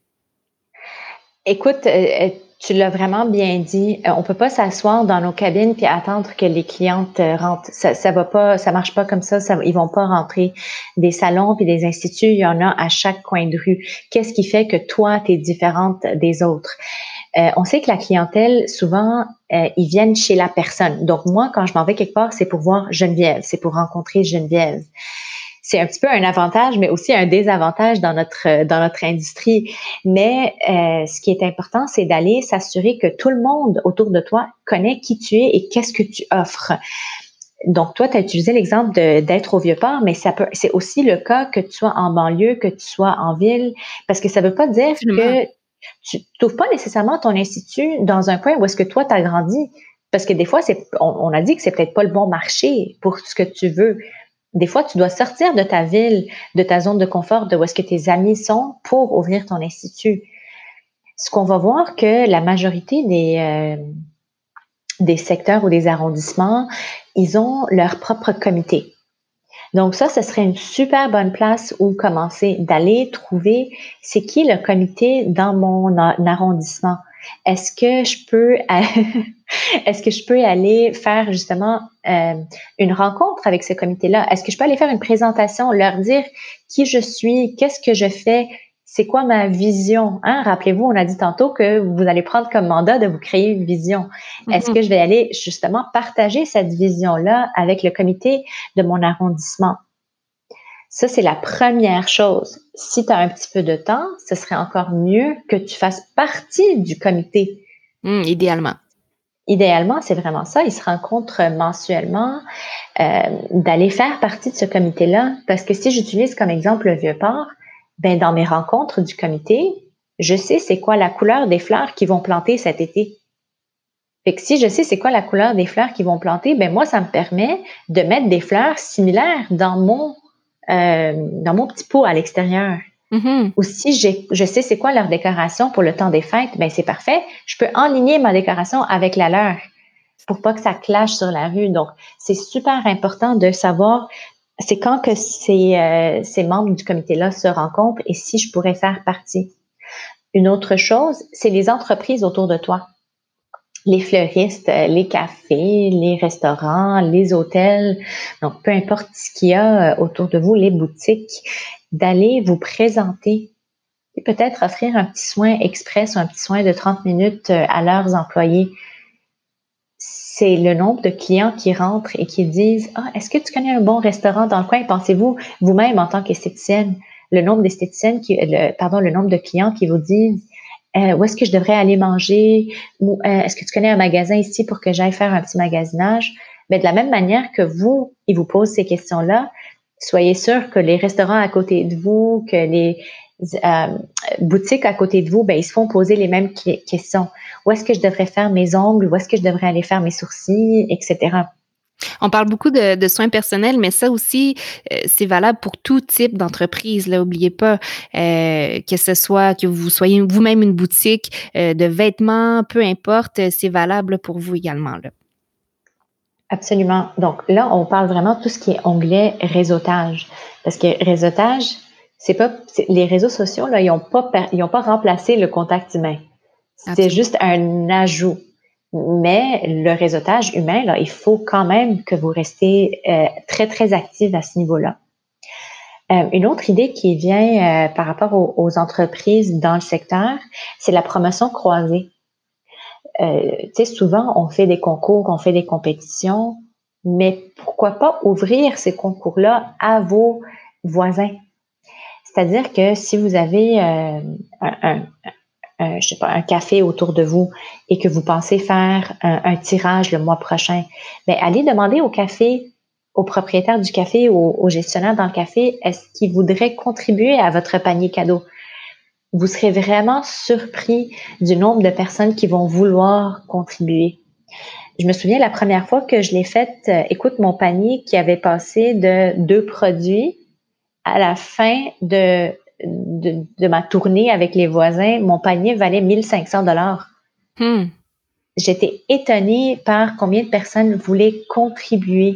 Écoute, heu, tu l'as vraiment bien dit. Heu, on peut pas s'asseoir dans nos cabines puis attendre que les clientes, heu, rentrent. Ça ça va pas, ça marche pas comme ça, ça ils vont pas rentrer. Des salons puis des instituts, il y en a à chaque coin de rue. Qu'est-ce qui fait que toi, tu es différente des autres? Heu, on sait que la clientèle, souvent, heu, ils viennent chez la personne. Donc moi, quand je m'en vais quelque part, c'est pour voir Geneviève, c'est pour rencontrer Geneviève. C'est un petit peu un avantage, mais aussi un désavantage dans notre dans notre industrie. Mais euh, ce qui est important, c'est d'aller s'assurer que tout le monde autour de toi connaît qui tu es et qu'est-ce que tu offres. Donc, toi, tu as utilisé l'exemple de, d'être au Vieux-Port, mais ça peut, c'est aussi le cas que tu sois en banlieue, que tu sois en ville, parce que ça ne veut pas dire Absolument. que tu n'ouvres pas nécessairement ton institut dans un coin où est-ce que toi, tu as grandi. Parce que des fois, c'est, on, on a dit que c'est peut-être pas le bon marché pour ce que tu veux. Des fois, tu dois sortir de ta ville, de ta zone de confort, de où est-ce que tes amis sont pour ouvrir ton institut. Ce qu'on va voir que la majorité des, euh, des secteurs ou des arrondissements, ils ont leur propre comité. Donc ça, ce serait une super bonne place où commencer, d'aller trouver c'est qui le comité dans mon arrondissement. Est-ce que je peux est-ce que je peux aller faire justement euh, une rencontre avec ce comité-là? Est-ce que je peux aller faire une présentation, leur dire qui je suis, qu'est-ce que je fais, c'est quoi ma vision? Hein? Rappelez-vous, on a dit tantôt que vous allez prendre comme mandat de vous créer une vision. Est-ce Mhm. que je vais aller justement partager cette vision-là avec le comité de mon arrondissement? Ça, c'est la première chose. Si tu as un petit peu de temps, ce serait encore mieux que tu fasses partie du comité. Mm, idéalement. Idéalement, c'est vraiment ça. Ils se rencontrent mensuellement, euh, d'aller faire partie de ce comité-là. Parce que si j'utilise comme exemple le Vieux-Port, ben, dans mes rencontres du comité, je sais c'est quoi la couleur des fleurs qu'ils vont planter cet été. Fait que si je sais c'est quoi la couleur des fleurs qu'ils vont planter, ben moi, ça me permet de mettre des fleurs similaires dans mon, euh, dans mon petit pot à l'extérieur. Mhm. Ou si j'ai, je sais c'est quoi leur décoration pour le temps des fêtes, ben c'est parfait. Je peux enligner ma décoration avec la leur pour pas que ça clash sur la rue. Donc, c'est super important de savoir c'est quand que ces, euh, ces membres du comité-là se rencontrent et si je pourrais faire partie. Une autre chose, c'est les entreprises autour de toi. Les fleuristes, euh, les cafés, les restaurants, les hôtels. Donc, peu importe ce qu'il y a euh, autour de vous, les boutiques, d'aller vous présenter Et peut-être offrir un petit soin express ou un petit soin de trente minutes euh, à leurs employés. C'est le nombre de clients qui rentrent et qui disent: «Ah, est-ce que tu connais un bon restaurant dans le coin?» Pensez-vous, vous-même en tant qu'esthéticienne, le nombre d'esthéticiennes qui le pardon, le nombre de clients qui vous disent: «Heu, où est-ce que je devrais aller manger?» ou «Heu, est-ce que tu connais un magasin ici pour que j'aille faire un petit magasinage?» Mais de la même manière que vous, ils vous posent ces questions-là, soyez sûrs que les restaurants à côté de vous, que les euh, boutiques à côté de vous, ben, ils se font poser les mêmes questions. Où est-ce que je devrais faire mes ongles? Où est-ce que je devrais aller faire mes sourcils? Etc. On parle beaucoup de, de soins personnels, mais ça aussi, euh, c'est valable pour tout type d'entreprise. Là, oubliez pas euh, que ce soit que vous soyez vous-même une boutique euh, de vêtements, peu importe, c'est valable pour vous également. Là. Absolument. Donc là, on parle vraiment de tout ce qui est onglet réseautage, parce que réseautage, c'est pas c'est, les réseaux sociaux là, ils ont pas ils ont pas remplacé le contact humain. C'est Absolument. juste un ajout. Mais le réseautage humain, là, il faut quand même que vous restez euh, très, très active à ce niveau-là. Euh, une autre idée qui vient euh, par rapport aux, aux entreprises dans le secteur, c'est la promotion croisée. Euh, tu sais, souvent, on fait des concours, on fait des compétitions, mais pourquoi pas ouvrir ces concours-là à vos voisins? C'est-à-dire que si vous avez euh, un, un, un, je sais pas, un café autour de vous et que vous pensez faire un, un tirage le mois prochain, bien, allez demander au café, au propriétaire du café, au, au gestionnaire dans le café, est-ce qu'il voudrait contribuer à votre panier cadeau? Vous serez vraiment surpris du nombre de personnes qui vont vouloir contribuer. Je me souviens la première fois que je l'ai faite, euh, écoute, mon panier qui avait passé de deux produits à la fin de, de, de ma tournée avec les voisins, mon panier valait mille cinq cents dollars. Hmm. J'étais étonnée par combien de personnes voulaient contribuer.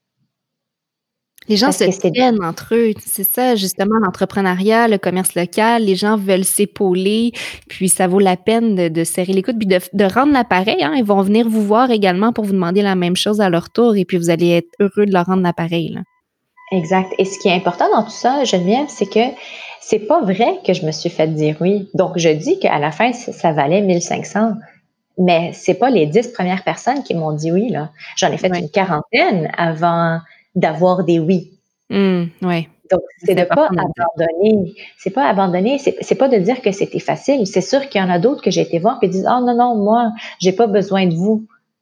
Les gens Parce se que c'est tiennent entre eux. C'est ça, justement, l'entrepreneuriat, le commerce local. Les gens veulent s'épauler, puis ça vaut la peine de, de serrer les coudes, puis de, de rendre l'appareil. Hein. Ils vont venir vous voir également pour vous demander la même chose à leur tour, et puis vous allez être heureux de leur rendre l'appareil. Là. exact. Et ce qui est important dans tout ça, Geneviève, c'est que c'est pas vrai que je me suis fait dire oui. Donc, je dis qu'à la fin, ça valait mille cinq cents. Mais c'est pas les dix premières personnes qui m'ont dit oui, là. J'en ai fait Ouais. une quarantaine avant d'avoir des oui. Mmh, ouais. Donc, c'est C'est de pas important de le dire. abandonner. C'est pas abandonner, c'est, c'est pas de dire que c'était facile. C'est sûr qu'il y en a d'autres que j'ai été voir et disent, oh non, non, moi, j'ai pas besoin de vous.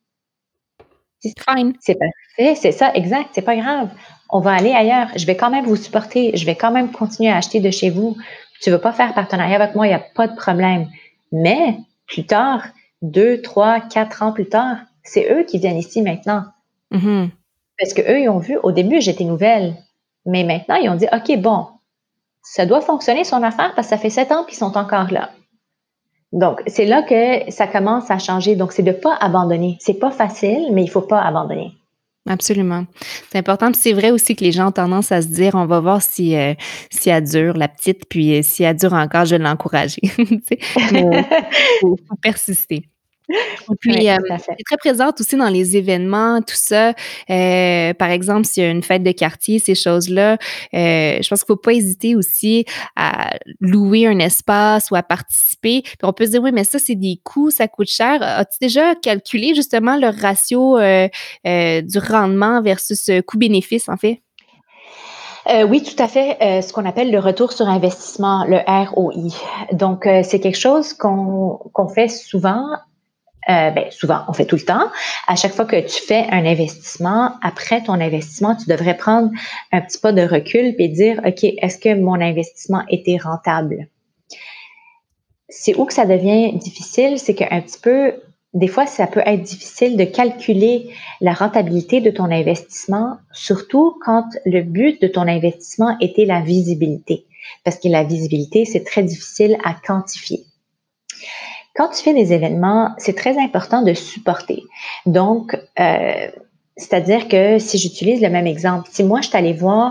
Fine. C'est parfait, c'est ça, exact, c'est pas grave. On va aller ailleurs. Je vais quand même vous supporter. Je vais quand même continuer à acheter de chez vous. Tu veux pas faire partenariat avec moi, il n'y a pas de problème. Mais plus tard, deux, trois, quatre ans plus tard, c'est eux qui viennent ici maintenant. Mm-hmm. Parce que eux, ils ont vu, au début, j'étais nouvelle. Mais maintenant, ils ont dit, OK, bon, ça doit fonctionner son affaire parce que ça fait sept ans qu'ils sont encore là. Donc, c'est là que ça commence à changer. Donc, c'est de pas abandonner. C'est pas facile, mais il faut pas abandonner. Absolument. C'est important. Puis c'est vrai aussi que les gens ont tendance à se dire, on va voir si, euh, si elle dure, la petite, puis euh, si elle dure encore, je vais l'encourager. Tu sais, mais il faut, faut persister. Et puis, Oui, euh, tout à fait. tu es très présente aussi dans les événements, tout ça. Euh, par exemple, s'il y a une fête de quartier, ces choses-là, euh, je pense qu'il faut pas hésiter aussi à louer un espace ou à participer. Puis on peut se dire, oui, mais ça, c'est des coûts, ça coûte cher. As-tu déjà calculé justement le ratio euh, euh, du rendement versus euh, coût-bénéfice, en fait? Euh, oui, tout à fait. Euh, ce qu'on appelle le retour sur investissement, le R O I. Donc, euh, c'est quelque chose qu'on qu'on fait souvent. Euh, ben, souvent, on fait tout le temps. À chaque fois que tu fais un investissement, après ton investissement, tu devrais prendre un petit pas de recul et dire, OK, est-ce que mon investissement était rentable? C'est où que ça devient difficile, c'est qu'un petit peu, des fois, ça peut être difficile de calculer la rentabilité de ton investissement, surtout quand le but de ton investissement était la visibilité. Parce que la visibilité, c'est très difficile à quantifier. Quand tu fais des événements, c'est très important de supporter. Donc, euh, c'est-à-dire que si j'utilise le même exemple, si moi je suis allée voir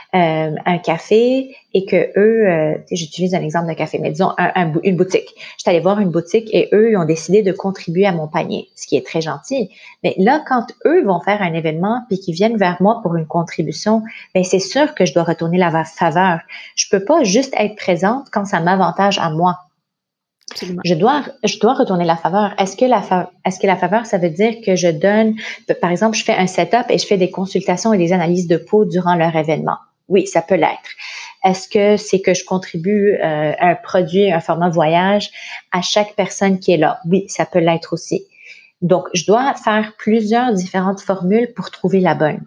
euh, un café et que eux, euh, j'utilise un exemple de café, mais disons un, un, une boutique. Je suis allée voir une boutique et eux, ils ont décidé de contribuer à mon panier, ce qui est très gentil. Mais là, quand eux vont faire un événement puis qu'ils viennent vers moi pour une contribution, ben c'est sûr que je dois retourner la faveur. Je peux pas juste être présente quand ça m'avantage à moi. Absolument. Je dois, je dois retourner la faveur. Est-ce que la faveur, est-ce que la faveur, ça veut dire que je donne, par exemple, je fais un setup et je fais des consultations et des analyses de peau durant leur événement? Oui, ça peut l'être. Est-ce que c'est que je contribue euh, un produit, un format voyage à chaque personne qui est là? Oui, ça peut l'être aussi. Donc, je dois faire plusieurs différentes formules pour trouver la bonne.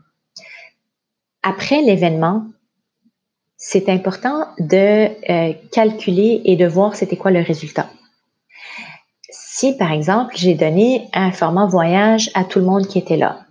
Après l'événement, c'est important de euh, calculer et de voir c'était quoi le résultat. Si, par exemple, j'ai donné un format voyage à tout le monde qui était là,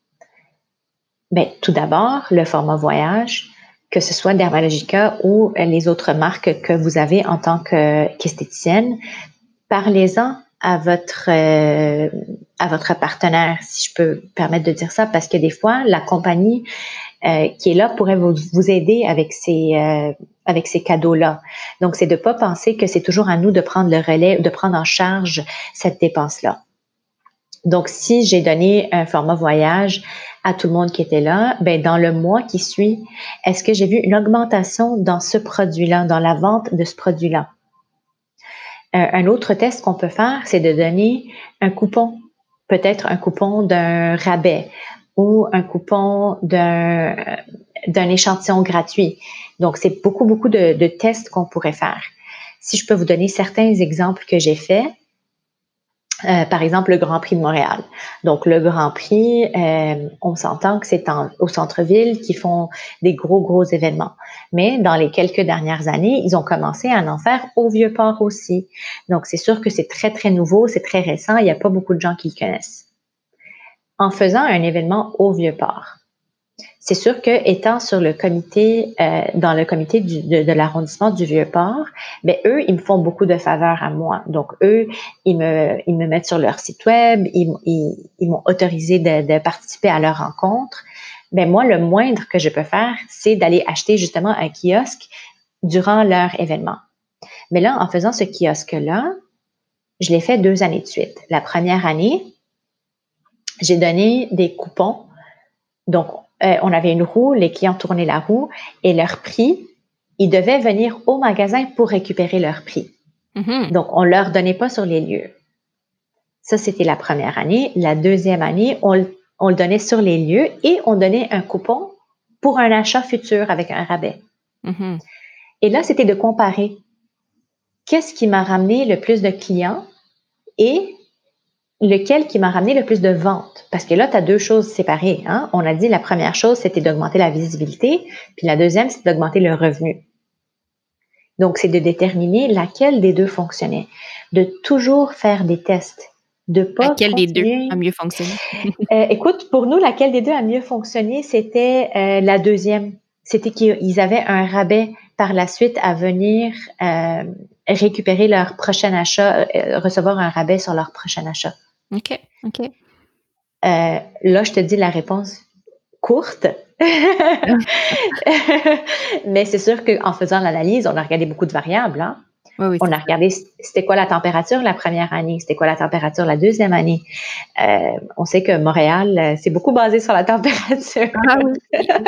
bien, tout d'abord, le format voyage, que ce soit Dermalogica ou les autres marques que vous avez en tant que, qu'esthéticienne, parlez-en à votre euh, à votre partenaire, si je peux me permettre de dire ça, parce que des fois, la compagnie euh, qui est là pourrait vous, vous aider avec ces euh, avec ces cadeaux-là. Donc, c'est de ne pas penser que c'est toujours à nous de prendre le relais, de prendre en charge cette dépense-là. Donc, si j'ai donné un format voyage à tout le monde qui était là, ben dans le mois qui suit, est-ce que j'ai vu une augmentation dans ce produit-là, dans la vente de ce produit-là? Euh, un autre test qu'on peut faire, c'est de donner un coupon, peut-être un coupon d'un rabais ou un coupon d'un, d'un échantillon gratuit. Donc, c'est beaucoup, beaucoup de, de tests qu'on pourrait faire. Si je peux vous donner certains exemples que j'ai faits, Euh, par exemple, le Grand Prix de Montréal. Donc, le Grand Prix, euh, on s'entend que c'est en, au centre-ville qu'ils font des gros, gros événements. Mais dans les quelques dernières années, ils ont commencé à en faire au Vieux-Port aussi. Donc, c'est sûr que c'est très, très nouveau, c'est très récent, il n'y a pas beaucoup de gens qui le connaissent. En faisant un événement au Vieux-Port, c'est sûr que étant sur le comité, euh, dans le comité du, de, de l'arrondissement du Vieux-Port, ben eux, ils me font beaucoup de faveurs à moi. Donc eux, ils me, ils me mettent sur leur site web, ils, ils, ils m'ont autorisé de, de participer à leur rencontre. Ben moi, le moindre que je peux faire, c'est d'aller acheter justement un kiosque durant leur événement. Mais là, en faisant ce kiosque-là, je l'ai fait deux années de suite. La première année, j'ai donné des coupons. Donc, euh, on avait une roue, les clients tournaient la roue et leur prix, ils devaient venir au magasin pour récupérer leur prix. Mm-hmm. Donc, on ne leur donnait pas sur les lieux. Ça, c'était la première année. La deuxième année, on, on le donnait sur les lieux et on donnait un coupon pour un achat futur avec un rabais. Mm-hmm. Et là, c'était de comparer qu'est-ce qui m'a ramené le plus de clients et lequel qui m'a ramené le plus de ventes. Parce que là, tu as deux choses séparées. Hein? On a dit la première chose, c'était d'augmenter la visibilité, puis la deuxième, c'est d'augmenter le revenu. Donc, c'est de déterminer laquelle des deux fonctionnait. De toujours faire des tests. De pas laquelle continuer... des deux a mieux fonctionné? euh, écoute, pour nous, laquelle des deux a mieux fonctionné, c'était euh, la deuxième. C'était qu'ils avaient un rabais par la suite à venir euh, récupérer leur prochain achat, euh, recevoir un rabais sur leur prochain achat. OK, OK. Euh, là, je te dis la réponse courte. Mais c'est sûr qu'en faisant l'analyse, on a regardé beaucoup de variables. Hein? Oui, oui, on a regardé c'était quoi la température la première année, c'était quoi la température la deuxième année. Euh, on sait que Montréal, c'est beaucoup basé sur la température. Ah oui.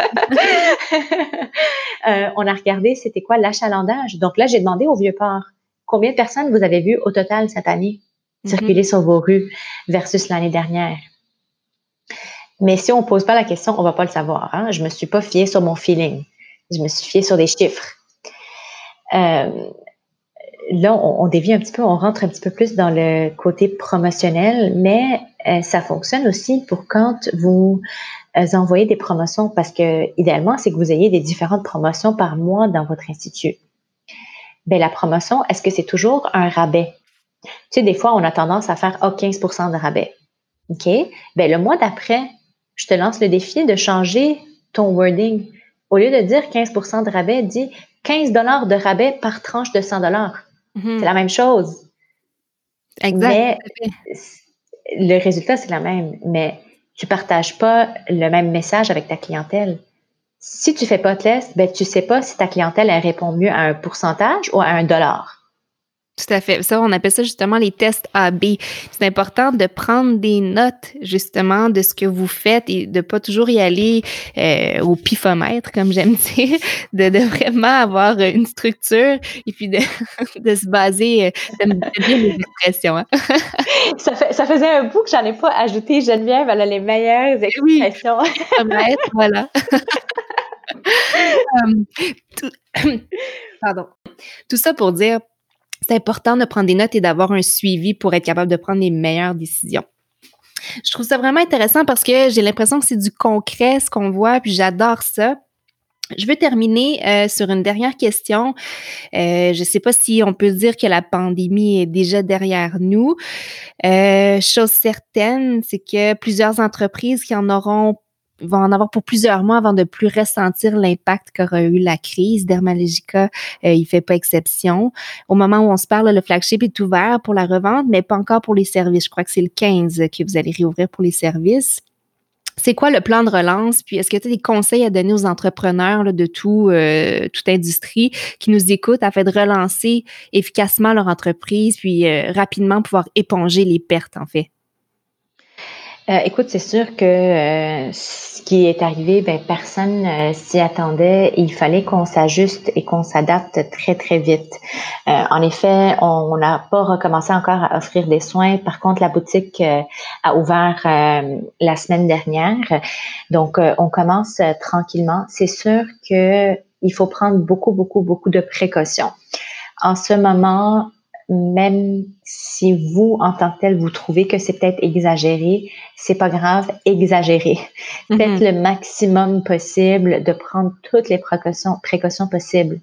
euh, on a regardé c'était quoi l'achalandage. Donc là, j'ai demandé au Vieux-Port, combien de personnes vous avez vues au total cette année circuler mm-hmm. sur vos rues versus l'année dernière? Mais si on ne pose pas la question, on ne va pas le savoir. Hein? Je ne me suis pas fiée sur mon feeling. Je me suis fiée sur des chiffres. Euh, là, on, on dévie un petit peu, on rentre un petit peu plus dans le côté promotionnel, mais euh, ça fonctionne aussi pour quand vous euh, envoyez des promotions, parce que idéalement, c'est que vous ayez des différentes promotions par mois dans votre institut. Bien, la promotion, est-ce que c'est toujours un rabais? Tu sais, des fois, on a tendance à faire oh, quinze pour cent de rabais. OK? Bien, le mois d'après, je te lance le défi de changer ton wording. Au lieu de dire quinze pour cent de rabais, dis quinze dollars de rabais par tranche de cent dollars. Mm-hmm. C'est la même chose. Exact. Mais le résultat, c'est la même. Mais tu ne partages pas le même message avec ta clientèle. Si tu fais pas de test, ben, tu sais pas si ta clientèle, elle répond mieux à un pourcentage ou à un dollar. Tout à fait. Ça, on appelle ça justement les tests A B. C'est important de prendre des notes justement de ce que vous faites et de pas toujours y aller euh, au pifomètre, comme j'aime dire, de, de vraiment avoir une structure et puis de, de se baser, euh, t'aimes t'aimes bien les expressions, hein? Ça, fait, ça faisait un bout que j'en ai pas ajouté. Geneviève, elle a les meilleures Oui, expressions. pifomètre, voilà. Um, tout, pardon. Tout ça pour dire, c'est important de prendre des notes et d'avoir un suivi pour être capable de prendre les meilleures décisions. Je trouve ça vraiment intéressant parce que j'ai l'impression que c'est du concret ce qu'on voit, puis j'adore ça. Je veux terminer euh, sur une dernière question. Euh, je ne sais pas si on peut dire que la pandémie est déjà derrière nous. Euh, chose certaine, c'est que plusieurs entreprises qui en auront vont en avoir pour plusieurs mois avant de plus ressentir l'impact qu'aura eu la crise. Dermalogica, euh, il fait pas exception. Au moment où on se parle, le flagship est ouvert pour la revente, mais pas encore pour les services. Je crois que c'est le quinze que vous allez réouvrir pour les services. C'est quoi le plan de relance? Puis est-ce que tu as des conseils à donner aux entrepreneurs là, de tout, euh, toute industrie qui nous écoutent afin de relancer efficacement leur entreprise puis euh, rapidement pouvoir éponger les pertes, en fait? Euh, écoute, c'est sûr que euh, ce qui est arrivé, ben, personne euh, s'y attendait. Il fallait qu'on s'ajuste et qu'on s'adapte très, très vite. Euh, en effet, on n'a pas recommencé encore à offrir des soins. Par contre, la boutique euh, a ouvert euh, la semaine dernière. Donc, euh, on commence euh, tranquillement. C'est sûr que il faut prendre beaucoup, beaucoup, beaucoup de précautions. En ce moment, même si vous, en tant que tel, vous trouvez que c'est peut-être exagéré, c'est pas grave, exagérez. Faites Mhm. le maximum possible de prendre toutes les précautions, précautions possibles.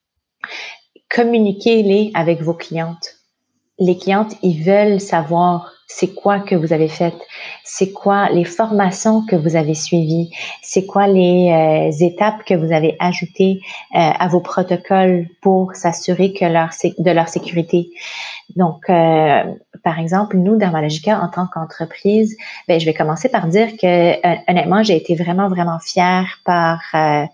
Communiquez-les avec vos clientes. Les clientes, ils veulent savoir c'est quoi que vous avez fait, c'est quoi les formations que vous avez suivies, c'est quoi les euh, étapes que vous avez ajoutées euh, à vos protocoles pour s'assurer que leur, de leur sécurité. Donc, euh, par exemple, nous, Dermalogica, en tant qu'entreprise, ben, je vais commencer par dire que, euh, honnêtement, j'ai été vraiment, vraiment fière par euh,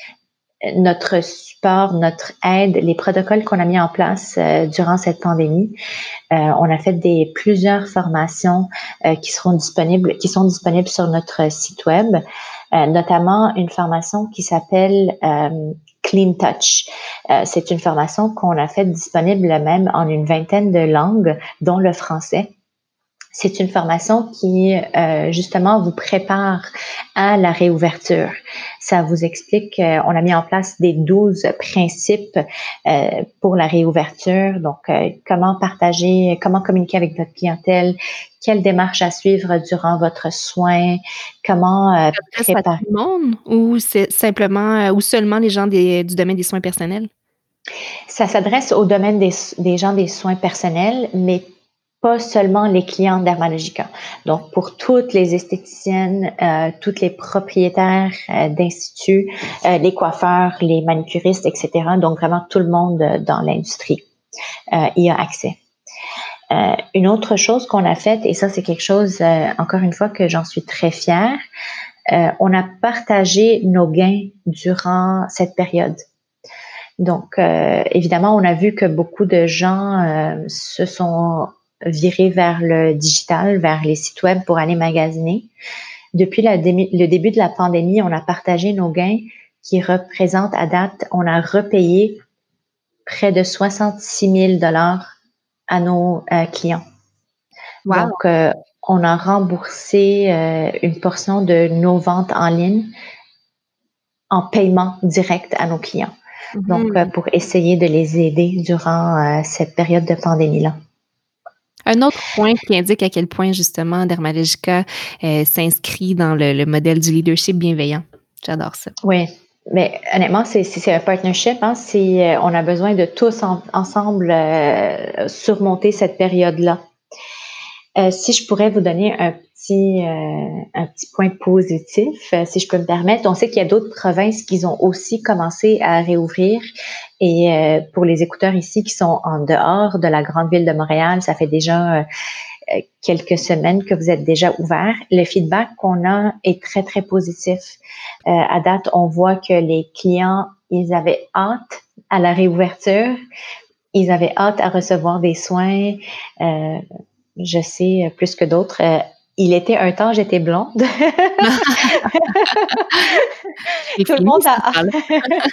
notre support, notre aide, les protocoles qu'on a mis en place euh, durant cette pandémie. Euh, on a fait des plusieurs formations euh, qui seront disponibles, qui sont disponibles sur notre site web, euh, notamment une formation qui s'appelle euh, Clean Touch. Euh, c'est une formation qu'on a faite disponible même en une vingtaine de langues, dont le français. C'est une formation qui, euh, justement, vous prépare à la réouverture. Ça vous explique, euh, on a mis en place des douze principes euh, pour la réouverture. Donc, euh, comment partager, comment communiquer avec votre clientèle, quelle démarche à suivre durant votre soin, comment euh, Ça s'adresse à préparer. tout le monde ou c'est simplement euh, ou seulement les gens des, du domaine des soins personnels? Ça s'adresse au domaine des, des gens des soins personnels, mais pas seulement les clients d'Hermalogica. Donc, pour toutes les esthéticiennes, euh, toutes les propriétaires euh, d'instituts, euh, les coiffeurs, les manucuristes, et cetera. Donc, vraiment tout le monde euh, dans l'industrie euh, y a accès. Euh, une autre chose qu'on a faite, et ça, c'est quelque chose, euh, encore une fois, que j'en suis très fière, euh, on a partagé nos gains durant cette période. Donc, euh, évidemment, on a vu que beaucoup de gens euh, se sont virés vers le digital, vers les sites web pour aller magasiner. Depuis la dé- le début de la pandémie, on a partagé nos gains qui représentent à date, on a repayé près de soixante-six mille dollars à nos euh, clients. Wow! Donc, euh, on a remboursé euh, une portion de nos ventes en ligne en paiement direct à nos clients. Donc, euh, Mhm. pour essayer de les aider durant euh, cette période de pandémie-là. Un autre point qui indique à quel point justement Dermalogica euh, s'inscrit dans le, le modèle du leadership bienveillant. J'adore ça. Oui, mais honnêtement, c'est, c'est, c'est un partnership. Hein? C'est, euh, on a besoin de tous en- ensemble euh, surmonter cette période-là. Euh, si je pourrais vous donner un petit, euh, un petit point positif, euh, si je peux me permettre, on sait qu'il y a d'autres provinces qui ont aussi commencé à réouvrir. Et euh, pour les écouteurs ici qui sont en dehors de la grande ville de Montréal, ça fait déjà euh, quelques semaines que vous êtes déjà ouvert. Le feedback qu'on a est très, très positif. Euh, à date, on voit que les clients, ils avaient hâte à la réouverture. Ils avaient hâte à recevoir des soins. Euh, je sais plus que d'autres. Euh, il était un temps, j'étais blonde. C'est Tout le fini monde cette a affaire-là.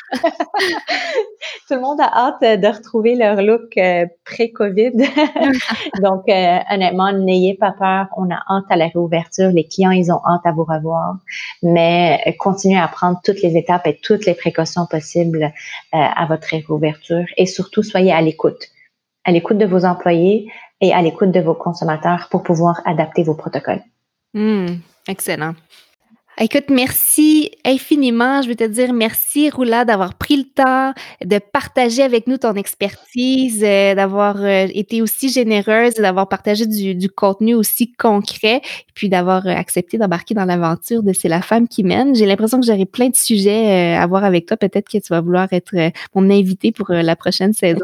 Tout le monde a hâte de retrouver leur look euh, pré-COVID. Donc, euh, honnêtement, n'ayez pas peur. On a hâte à la réouverture. Les clients, ils ont hâte à vous revoir. Mais euh, continuez à prendre toutes les étapes et toutes les précautions possibles euh, à votre réouverture. Et surtout, soyez à l'écoute. À l'écoute de vos employés et à l'écoute de vos consommateurs pour pouvoir adapter vos protocoles. Mmh, excellent. Écoute, merci infiniment. Je veux te dire merci, Roula, d'avoir pris le temps de partager avec nous ton expertise, euh, d'avoir euh, été aussi généreuse, d'avoir partagé du, du contenu aussi concret, puis d'avoir euh, accepté d'embarquer dans l'aventure de C'est la femme qui mène. J'ai l'impression que j'aurai plein de sujets euh, à voir avec toi. Peut-être que tu vas vouloir être euh, mon invité pour euh, la prochaine saison.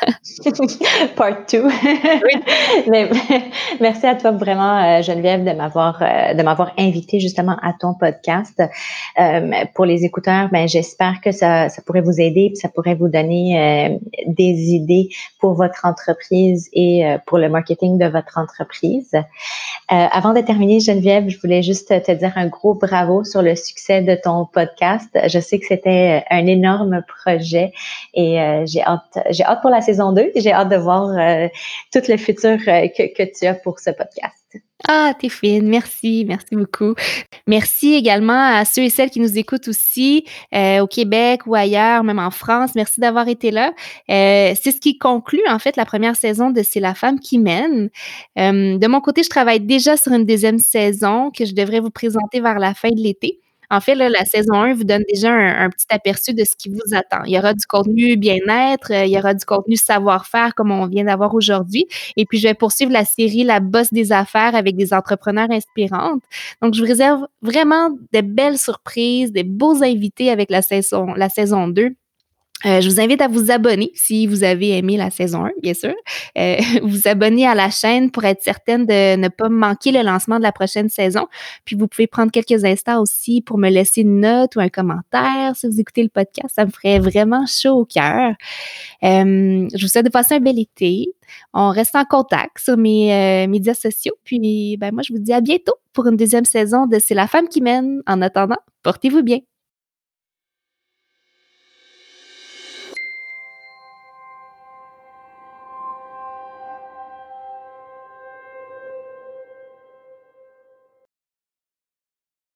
Part two. Oui. Mais, merci à toi vraiment, euh, Geneviève, de m'avoir euh, de m'avoir invité justement à ton podcast. Euh, pour les écouteurs, ben j'espère que ça, ça pourrait vous aider, puis ça pourrait vous donner euh, des idées pour votre entreprise et euh, pour le marketing de votre entreprise. Euh, avant de terminer, Geneviève, je voulais juste te dire un gros bravo sur le succès de ton podcast. Je sais que c'était un énorme projet et euh, j'ai hâte, j'ai hâte pour la saison deux et j'ai hâte de voir euh, tout le futur euh, que, que tu as pour ce podcast. Ah, t'es fine. Merci, merci beaucoup. Merci également à ceux et celles qui nous écoutent aussi euh, au Québec ou ailleurs, même en France. Merci d'avoir été là. Euh, c'est ce qui conclut en fait la première saison de C'est la femme qui mène. Euh, de mon côté, je travaille déjà sur une deuxième saison que je devrais vous présenter vers la fin de l'été. En fait, là, la saison un vous donne déjà un, un petit aperçu de ce qui vous attend. Il y aura du contenu bien-être, euh, il y aura du contenu savoir-faire comme on vient d'avoir aujourd'hui. Et puis, je vais poursuivre la série La bosse des affaires avec des entrepreneurs inspirantes. Donc, je vous réserve vraiment de belles surprises, des beaux invités avec la saison, la saison deux. Euh, je vous invite à vous abonner si vous avez aimé la saison un, bien sûr. Euh, vous abonner à la chaîne pour être certaine de ne pas manquer le lancement de la prochaine saison. Puis vous pouvez prendre quelques instants aussi pour me laisser une note ou un commentaire si vous écoutez le podcast. Ça me ferait vraiment chaud au cœur. Euh, je vous souhaite de passer un bel été. On reste en contact sur mes euh, médias sociaux. Puis ben, moi, je vous dis à bientôt pour une deuxième saison de C'est la femme qui mène. En attendant, portez-vous bien.